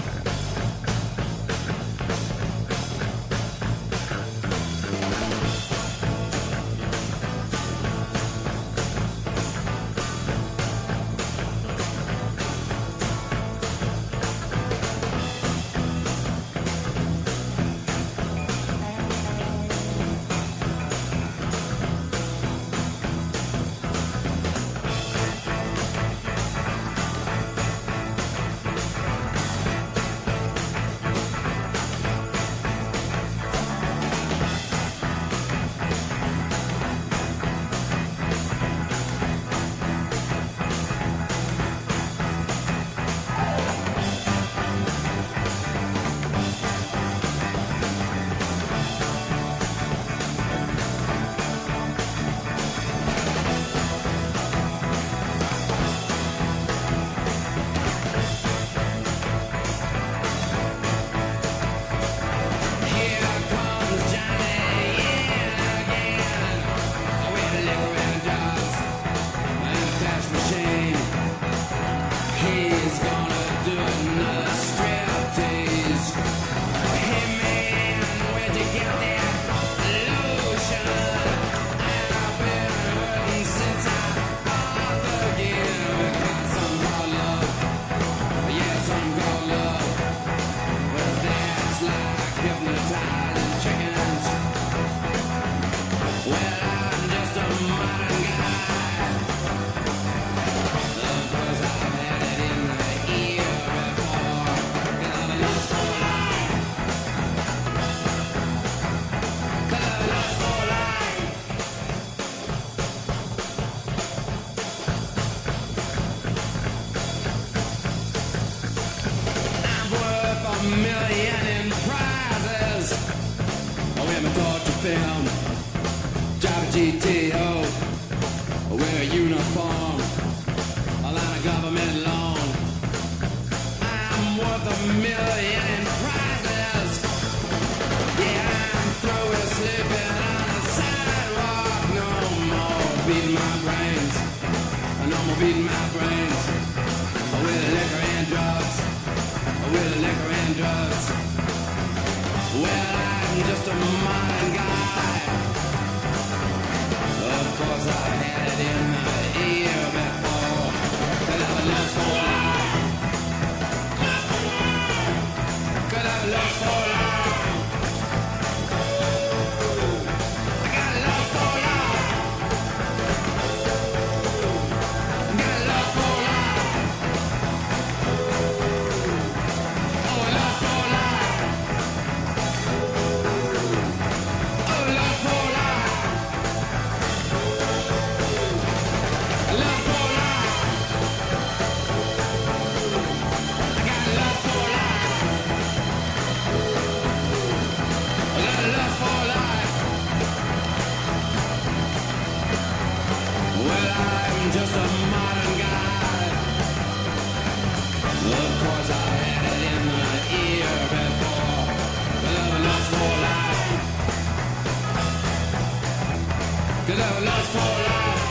Speaker 2: G T O, wear a uniform, a line of government loan. I'm worth a million in prizes. Yeah, I'm through with sleeping on the sidewalk. No more beating my brains. No more beating my brains. With liquor and drugs. With liquor and drugs. Well, I'm just a modern guy. Of course I've had it in my ear before. Could have a lust for life. Could have a lust for life. I got love for life. I got love for life. Oh, love for life. Oh, love for life. Just a modern guy. Of course I had it in my ear before. Could have a lust for life. Could have a lust for life.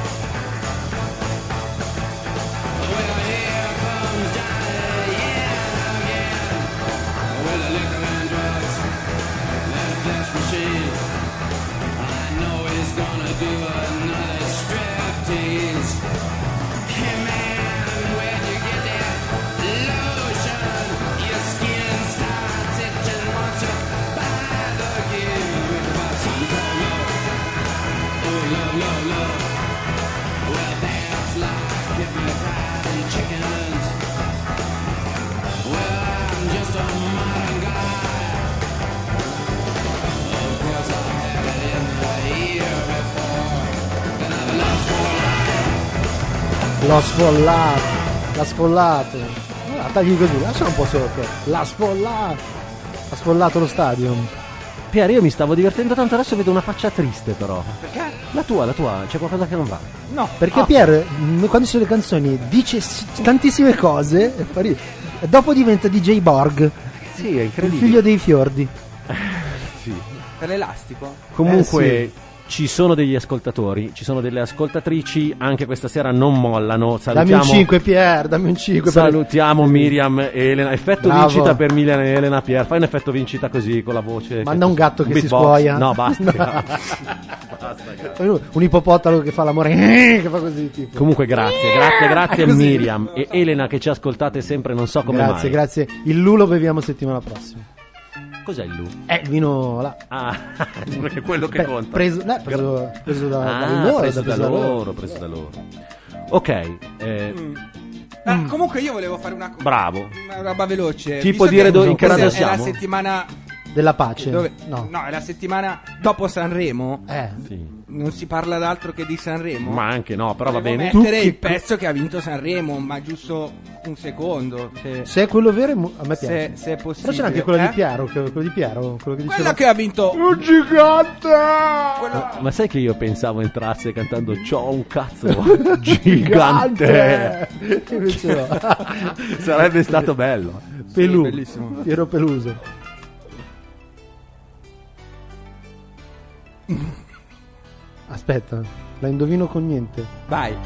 Speaker 2: Well, here comes Johnny, yeah, again. With the liquor and drugs and a flesh machine. I know he's gonna do another striptease. Hey man, where'd you get that lotion? Your skin starts itching once you buy the gear. About something called love. Oh, love, love, love. Well, that's like hypnotizing chickens. Well, I'm just a modern guy. Of course I had it in the ear before. Then I've lost for life.
Speaker 4: L'ho sfollato, l'ha sfollato. Ah, tagli così, lascia un po' solo che l'ha sfollato. Ha sfollato lo stadium.
Speaker 3: Pier, io mi stavo divertendo tanto, adesso vedo una faccia triste però.
Speaker 5: Perché?
Speaker 3: La tua, la tua, c'è qualcosa che non va.
Speaker 5: No.
Speaker 4: Perché
Speaker 3: Ah.
Speaker 4: Pier, mh, quando ci sono le canzoni, dice s- tantissime cose e fa ri- e dopo diventa D J Borg,
Speaker 3: Sì, è
Speaker 4: il
Speaker 3: incredibile.
Speaker 4: figlio dei fiordi.
Speaker 3: Sì.
Speaker 5: Per l'elastico?
Speaker 3: Comunque
Speaker 4: Eh,
Speaker 3: ci sono degli ascoltatori, ci sono delle ascoltatrici, anche questa sera non mollano.
Speaker 4: Dammi un
Speaker 3: Salutiamo,
Speaker 4: cinque Pier, dammi un cinque. per-
Speaker 3: salutiamo Miriam e Elena. Effetto
Speaker 4: Bravo.
Speaker 3: vincita per Miriam e Elena. Pier, fai un effetto vincita così con la voce.
Speaker 4: Manda un gatto che si
Speaker 3: beatbox.
Speaker 4: scuoia.
Speaker 3: No, basta.
Speaker 4: No.
Speaker 3: Basta, grazie.
Speaker 4: Un ippopotamo che fa l'amore, che fa così tipo.
Speaker 3: Comunque grazie, grazie, grazie
Speaker 4: Così.
Speaker 3: Miriam e Elena che ci ascoltate sempre, non so come
Speaker 4: Grazie,
Speaker 3: mai.
Speaker 4: grazie. Il lulo beviamo settimana prossima.
Speaker 3: Cos'è il lu?
Speaker 4: Eh, il vino là.
Speaker 3: Ah, perché è quello che
Speaker 4: Beh,
Speaker 3: conta.
Speaker 4: Preso, no, preso, preso da, da
Speaker 3: Ah,
Speaker 4: loro,
Speaker 3: preso
Speaker 4: da
Speaker 3: da loro, preso da loro. Ok, eh,
Speaker 5: Ah, comunque io volevo fare una,
Speaker 3: bravo.
Speaker 5: una roba veloce.
Speaker 3: Tipo
Speaker 5: Visto
Speaker 3: dire
Speaker 5: che
Speaker 3: dove- in che
Speaker 5: questa
Speaker 3: radio
Speaker 5: è la
Speaker 3: siamo?
Speaker 5: settimana
Speaker 4: della pace.
Speaker 5: dove
Speaker 4: No.
Speaker 5: no, è la settimana dopo Sanremo.
Speaker 4: Eh.
Speaker 3: Sì.
Speaker 5: Non si parla d'altro che di Sanremo.
Speaker 3: Ma anche no, però va
Speaker 5: Volevo
Speaker 3: bene.
Speaker 5: mettere
Speaker 4: Tu
Speaker 5: il
Speaker 4: che-
Speaker 5: pezzo che ha vinto Sanremo, ma giusto un secondo. Se,
Speaker 4: Se è quello vero, è mu- a me piace.
Speaker 5: se, se è
Speaker 4: Però
Speaker 5: possibile.
Speaker 4: c'era anche quello
Speaker 5: eh?
Speaker 4: di Piero, che- quello di Piero, quello che diceva
Speaker 5: Quello che ha vinto.
Speaker 4: un gigante!
Speaker 5: Quello-
Speaker 3: Ma sai che io pensavo entrasse cantando c'ho un cazzo gigante.
Speaker 4: Invece no.
Speaker 3: Sarebbe stato bello.
Speaker 4: Pelù,
Speaker 5: Sì, bellissimo.
Speaker 4: Piero Peluso. Aspetta, la indovino con niente.
Speaker 5: Vai.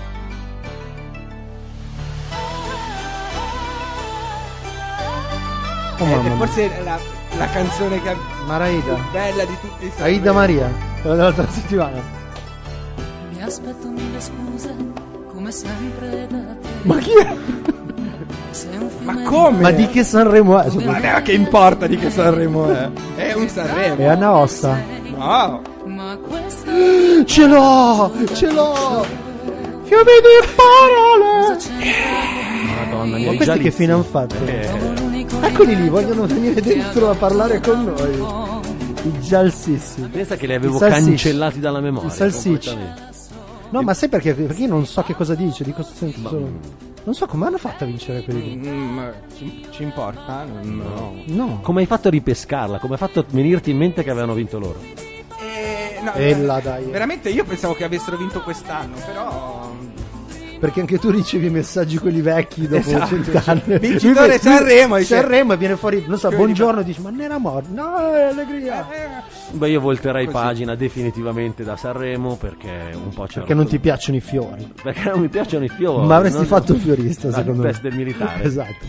Speaker 4: Oh,
Speaker 5: Eh,
Speaker 4: mamma
Speaker 5: che
Speaker 4: mia.
Speaker 5: forse è la, la canzone che
Speaker 4: Maraida.
Speaker 5: bella di tutti i
Speaker 4: Aida Maria, quella dell'altra settimana.
Speaker 10: Mi aspetto mille scuse, come sempre da te.
Speaker 4: Ma chi è?
Speaker 10: Sei un
Speaker 5: Ma
Speaker 10: fiume
Speaker 5: come?
Speaker 4: Ma di che Sanremo è?
Speaker 5: Ma
Speaker 4: soprattutto?
Speaker 5: ne- che importa di che Sanremo è? È un Sanremo.
Speaker 4: È Anna Ossa.
Speaker 5: No.
Speaker 10: ma questa
Speaker 4: Ce l'ho! Ce l'ho! Fiumi di parole!
Speaker 3: Madonna mia,
Speaker 4: Ma
Speaker 3: i
Speaker 4: questi che
Speaker 3: giallizi.
Speaker 4: fine hanno fatto?
Speaker 3: Eh,
Speaker 10: l'unico
Speaker 4: Eccoli lì, vogliono venire dentro a parlare con noi. I gialsissimi.
Speaker 3: pensa che li avevo
Speaker 4: I salsicci.
Speaker 3: cancellati dalla memoria.
Speaker 4: I salsicci.
Speaker 3: completamente.
Speaker 4: No, ma sai perché? Perché io non so che cosa dice, dico sento solo. Non so come hanno fatto a vincere quelli lì.
Speaker 5: Mm, ci, ci importa? No.
Speaker 4: No.
Speaker 3: Come hai fatto a ripescarla? Come hai fatto a venirti in mente che avevano vinto loro?
Speaker 5: Eh, no,
Speaker 4: E là, dai.
Speaker 5: Veramente io pensavo che avessero vinto quest'anno, però
Speaker 4: Perché anche tu ricevi i messaggi quelli vecchi dopo
Speaker 5: Esatto.
Speaker 4: cent'anni.
Speaker 5: Vincitore
Speaker 4: Lui-
Speaker 5: Sanremo, dice-
Speaker 4: Sanremo e viene fuori, non so,
Speaker 5: Che
Speaker 4: buongiorno, dici, ma ne era morto. No, è allegria.
Speaker 3: Beh, io volterei
Speaker 5: Così.
Speaker 3: pagina definitivamente da Sanremo perché un po' c'è.
Speaker 4: Perché non ti piacciono i fiori.
Speaker 3: Perché non mi piacciono i fiori.
Speaker 4: Ma avresti
Speaker 3: non-
Speaker 4: fatto il fiorista,
Speaker 3: Dal
Speaker 4: secondo me.
Speaker 3: test del militare.
Speaker 4: Esatto.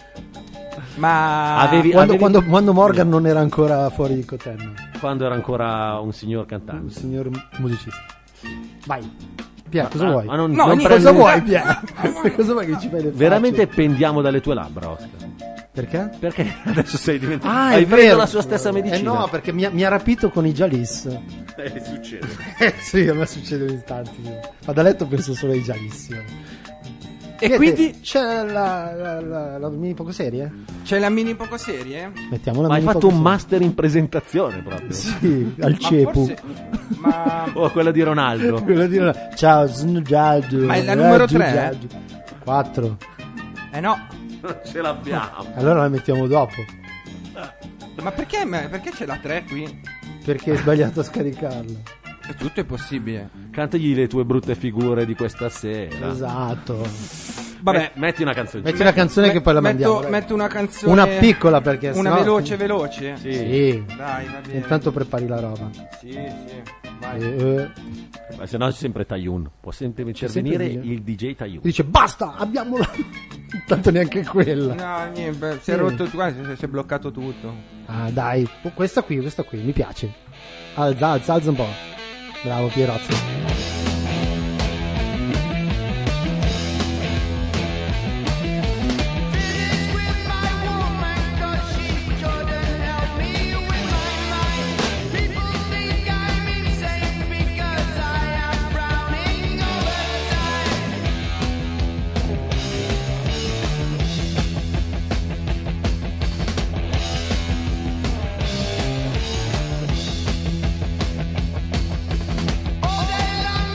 Speaker 5: ma
Speaker 3: Avevi-
Speaker 4: Quando,
Speaker 3: avevi-
Speaker 4: quando- quando Morgan non era ancora fuori di Cotenno,
Speaker 3: Quando era ancora un signor
Speaker 4: un
Speaker 3: cantante.
Speaker 4: signor musicista. Vai. Pier, cosa
Speaker 3: Ah,
Speaker 4: vuoi?
Speaker 3: ma non-
Speaker 5: No,
Speaker 3: non
Speaker 5: niente,
Speaker 3: prendi-
Speaker 4: Cosa vuoi, Pier? cosa vuoi che ci fai le facce?
Speaker 3: Veramente pendiamo dalle tue labbra, Oscar.
Speaker 4: Perché?
Speaker 3: Perché adesso sei diventato.
Speaker 4: Ah,
Speaker 3: hai
Speaker 4: è
Speaker 3: preso
Speaker 4: vero.
Speaker 3: la sua stessa medicina.
Speaker 4: Eh no, perché mi ha, mi ha rapito con i Jalis.
Speaker 3: Eh, succede.
Speaker 4: Eh sì, a me succede ogni tanto. Ma da letto penso solo ai Jalis.
Speaker 5: e quindi
Speaker 4: c'è la, la, la, la mini poco serie?
Speaker 5: c'è la mini poco serie?
Speaker 4: Mettiamo la
Speaker 3: Ma hai
Speaker 4: mini
Speaker 3: fatto
Speaker 4: poco
Speaker 3: un
Speaker 4: serie.
Speaker 3: master in presentazione proprio.
Speaker 4: Sì, al
Speaker 5: Ma
Speaker 4: cepu.
Speaker 5: forse- ma
Speaker 3: Oh, quella di Ronaldo.
Speaker 4: Quello di- Ciao, sono Giaggio.
Speaker 5: Ma è la numero tre?
Speaker 4: quattro.
Speaker 5: eh no.
Speaker 3: Non ce l'abbiamo.
Speaker 4: Allora la mettiamo dopo.
Speaker 5: Ma perché, ma perché c'è la tre qui?
Speaker 4: Perché hai sbagliato a scaricarla.
Speaker 5: E tutto è possibile.
Speaker 3: Cantagli le tue brutte figure di questa sera.
Speaker 4: Esatto.
Speaker 5: Vabbè,
Speaker 3: Met- metti una canzone.
Speaker 4: Metti una canzone che poi la
Speaker 5: metto,
Speaker 4: mandiamo. dai.
Speaker 5: metto una canzone.
Speaker 4: Una piccola perché
Speaker 5: Una
Speaker 4: sennò-
Speaker 5: veloce, veloce.
Speaker 3: Sì.
Speaker 4: Sì.
Speaker 5: Dai, va bene.
Speaker 4: Intanto prepari la roba.
Speaker 5: Sì, sì. Vai.
Speaker 4: Eh,
Speaker 3: Ma se no c'è sempre Taiyun. Può sempre
Speaker 4: sempre
Speaker 3: intervenire
Speaker 4: il D J.
Speaker 3: il D J Taiyun.
Speaker 4: dice basta, abbiamo la... Tanto neanche quella.
Speaker 5: No, niente, si è
Speaker 4: Sì.
Speaker 5: rotto, guarda, si è- si è bloccato tutto.
Speaker 4: Ah dai, oh, questa qui, questa qui, mi piace. Alza, alza, alza un po'. Bravo Pierozzo.
Speaker 6: All day long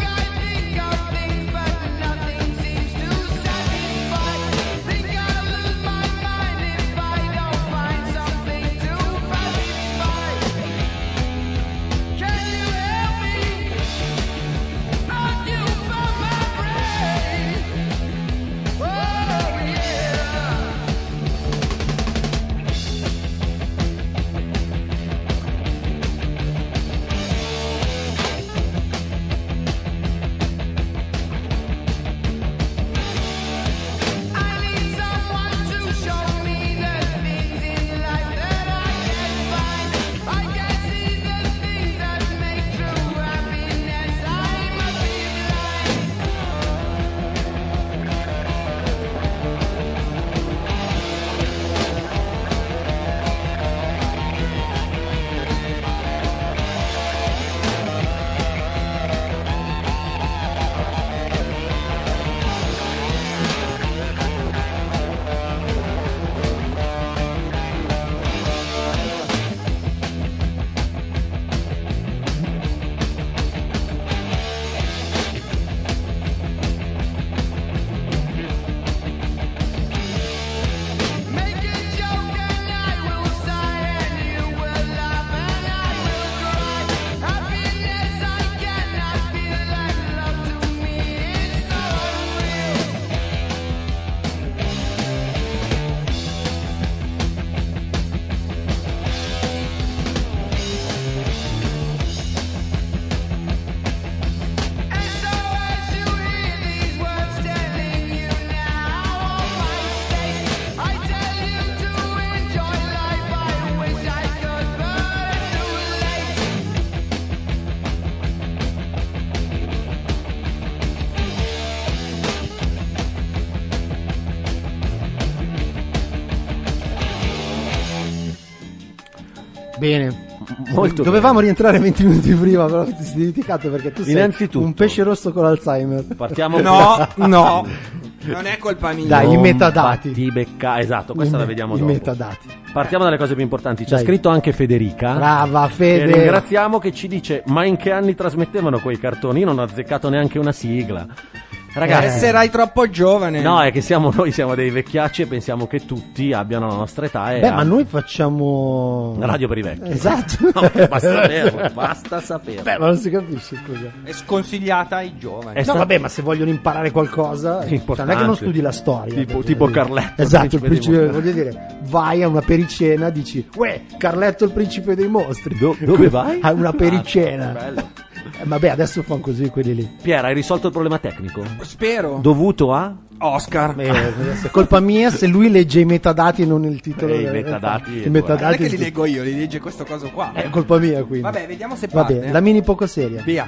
Speaker 4: Bene.
Speaker 3: Molto
Speaker 4: Dovevamo
Speaker 3: bene.
Speaker 4: rientrare venti minuti prima, però ti sei dimenticato perché tu sei
Speaker 3: Innanzitutto.
Speaker 4: un pesce rosso con Alzheimer.
Speaker 3: Partiamo
Speaker 5: No, no, non è colpa mia.
Speaker 4: Dai, i
Speaker 3: Non
Speaker 4: metadati.
Speaker 3: fatti becca- esatto, questa
Speaker 4: I
Speaker 3: la
Speaker 4: me-
Speaker 3: vediamo
Speaker 4: i
Speaker 3: dopo.
Speaker 4: metadati.
Speaker 3: Partiamo dalle cose più importanti. Ci ha
Speaker 4: Dai.
Speaker 3: scritto anche Federica.
Speaker 4: Brava,
Speaker 3: Che
Speaker 4: Fede.
Speaker 3: ringraziamo, che ci dice: ma in che anni trasmettevano quei cartoni? Io non ho azzeccato neanche una sigla. Ragazzi,
Speaker 5: Esserai troppo giovane.
Speaker 3: no, è che siamo noi, siamo dei vecchiacci e pensiamo che tutti abbiano la nostra età. E
Speaker 4: Beh, ma
Speaker 3: hanno-
Speaker 4: noi facciamo
Speaker 3: Radio per i vecchi.
Speaker 4: Esatto.
Speaker 3: No, basta saperlo, basta saperlo.
Speaker 4: Beh, ma non si capisce, scusa.
Speaker 5: È sconsigliata ai giovani.
Speaker 3: È
Speaker 4: No,
Speaker 3: sta-
Speaker 4: vabbè, ma se vogliono imparare qualcosa, cioè, non è che non studi la storia.
Speaker 3: Tipo-
Speaker 4: per
Speaker 3: tipo
Speaker 4: dire.
Speaker 3: Carletto,
Speaker 4: Esatto,
Speaker 3: il
Speaker 4: il
Speaker 3: principe dei
Speaker 4: principe, voglio dire, vai a una pericena, dici, uè, Carletto il principe dei mostri.
Speaker 3: Do- dove vai?
Speaker 4: A una pericena.
Speaker 3: Ah, bello.
Speaker 4: Eh, vabbè, adesso fanno così quelli lì.
Speaker 3: Piera, hai risolto il problema tecnico?
Speaker 5: Spero.
Speaker 3: Dovuto a?
Speaker 5: Oscar.
Speaker 4: Eh, adesso è colpa mia se lui legge i metadati e non il titolo.
Speaker 3: Eh, i
Speaker 4: del-
Speaker 3: metadati
Speaker 4: I
Speaker 3: e
Speaker 4: metadati.
Speaker 5: Non è che li leggo io, li legge questo coso qua.
Speaker 4: È colpa mia, quindi.
Speaker 5: Vabbè, vediamo se
Speaker 4: Va
Speaker 5: parte.
Speaker 4: bene, la mini poco seria.
Speaker 5: Via.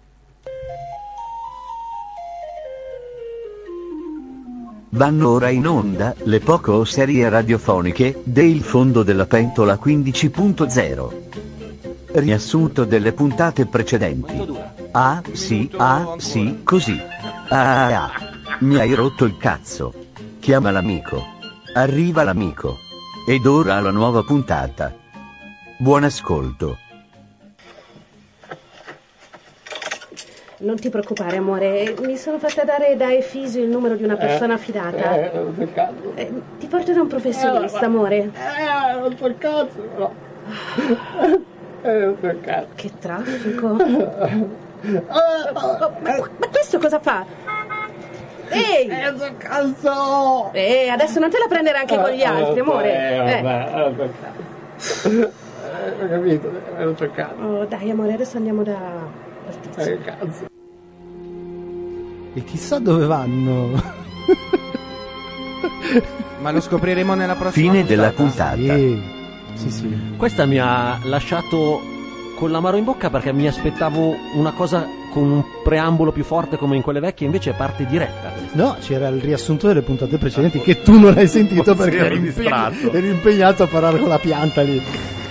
Speaker 11: Vanno ora in onda le poco serie radiofoniche del fondo della pentola quindici punto zero. Riassunto delle puntate precedenti. Ah, sì, ah, sì, così. Ah, ah, ah. Mi hai rotto il cazzo. Chiama l'amico. Arriva l'amico. Ed ora la nuova puntata. Buon ascolto.
Speaker 12: Non ti preoccupare, amore, mi sono fatta dare da Efisio il numero di una persona fidata. Eh, ti porto da un professionista, amore.
Speaker 4: Eh, non so il cazzo, no. Eh, non so il cazzo.
Speaker 12: Che traffico. Oh, ma, ma questo cosa fa? Ehi!
Speaker 4: Eh, non so il cazzo!
Speaker 12: Eh, adesso non te la prendere anche con gli altri, amore.
Speaker 4: Eh,
Speaker 12: Eh.
Speaker 4: vabbè, non so il cazzo. Eh, ho capito, eh, non so il cazzo.
Speaker 12: Oh, dai, amore, adesso andiamo da... dal tizio.
Speaker 4: Eh, cazzo. E chissà dove vanno.
Speaker 5: Ma lo scopriremo nella prossima
Speaker 11: Fine della puntata.
Speaker 4: Sì, sì, sì.
Speaker 3: Questa mi ha lasciato con l'amaro in bocca perché mi aspettavo una cosa con un preambolo più forte come in quelle vecchie, invece parte diretta.
Speaker 4: No, c'era il riassunto delle puntate precedenti che tu non hai sentito perché
Speaker 3: eri
Speaker 4: eri, impeg-
Speaker 3: distratto.
Speaker 4: eri impegnato a parlare con la pianta lì.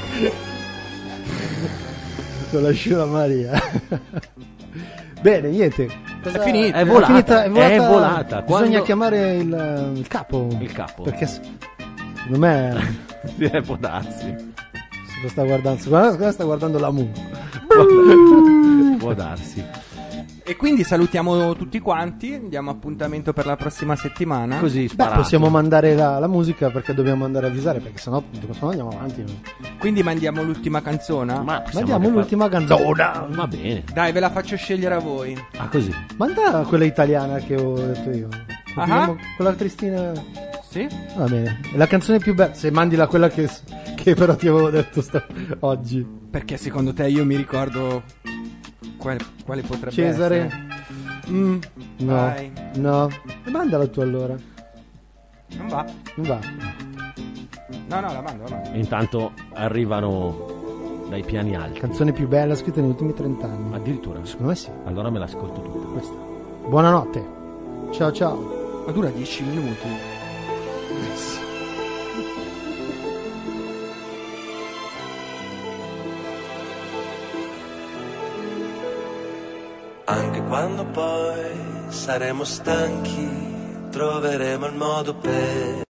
Speaker 4: Con la scena Maria. Bene, niente. Cosa-
Speaker 5: È finito.
Speaker 3: È volata,
Speaker 4: finita- è volata.
Speaker 3: è volata.
Speaker 4: Bisogna
Speaker 3: Quando-
Speaker 4: chiamare il, il capo.
Speaker 3: Il capo.
Speaker 4: Perché s- secondo me
Speaker 3: Eh, può darsi.
Speaker 4: se lo sta guardando, guarda, guarda, sta guardando la Mu.
Speaker 3: Può darsi.
Speaker 5: E quindi salutiamo tutti quanti. Diamo appuntamento per la prossima settimana.
Speaker 3: Così
Speaker 4: Beh,
Speaker 3: sparato.
Speaker 4: possiamo mandare la, la musica perché dobbiamo andare a avvisare, perché sennò, sennò andiamo avanti. noi.
Speaker 5: Quindi mandiamo l'ultima canzone.
Speaker 3: Ma possiamo
Speaker 4: Mandiamo
Speaker 3: anche
Speaker 4: l'ultima canzone.
Speaker 3: far- Va bene.
Speaker 5: Dai, ve la faccio scegliere a voi.
Speaker 3: Ah, così.
Speaker 4: Manda quella italiana che ho detto io. Continuiamo con la Cristina.
Speaker 5: Sì?
Speaker 4: Va bene. È la canzone più bella. Se mandi la quella che, che però ti avevo detto sta- oggi.
Speaker 5: Perché secondo te io mi ricordo quale, quale potrebbe
Speaker 4: Cesare.
Speaker 5: essere? Mm,
Speaker 4: No.
Speaker 5: vai.
Speaker 4: No. E mandala tu allora.
Speaker 5: Non va.
Speaker 4: Non va.
Speaker 5: No, no, la mando, la mando.
Speaker 3: E intanto arrivano dai piani alti.
Speaker 4: Canzone più bella scritta negli ultimi trent'anni.
Speaker 3: Addirittura.
Speaker 4: Secondo me sì.
Speaker 3: Allora me l'ascolto tutta.
Speaker 4: Questa. Buonanotte. Ciao ciao.
Speaker 5: Ma dura dieci minuti.
Speaker 13: Anche quando poi saremo stanchi, troveremo il modo per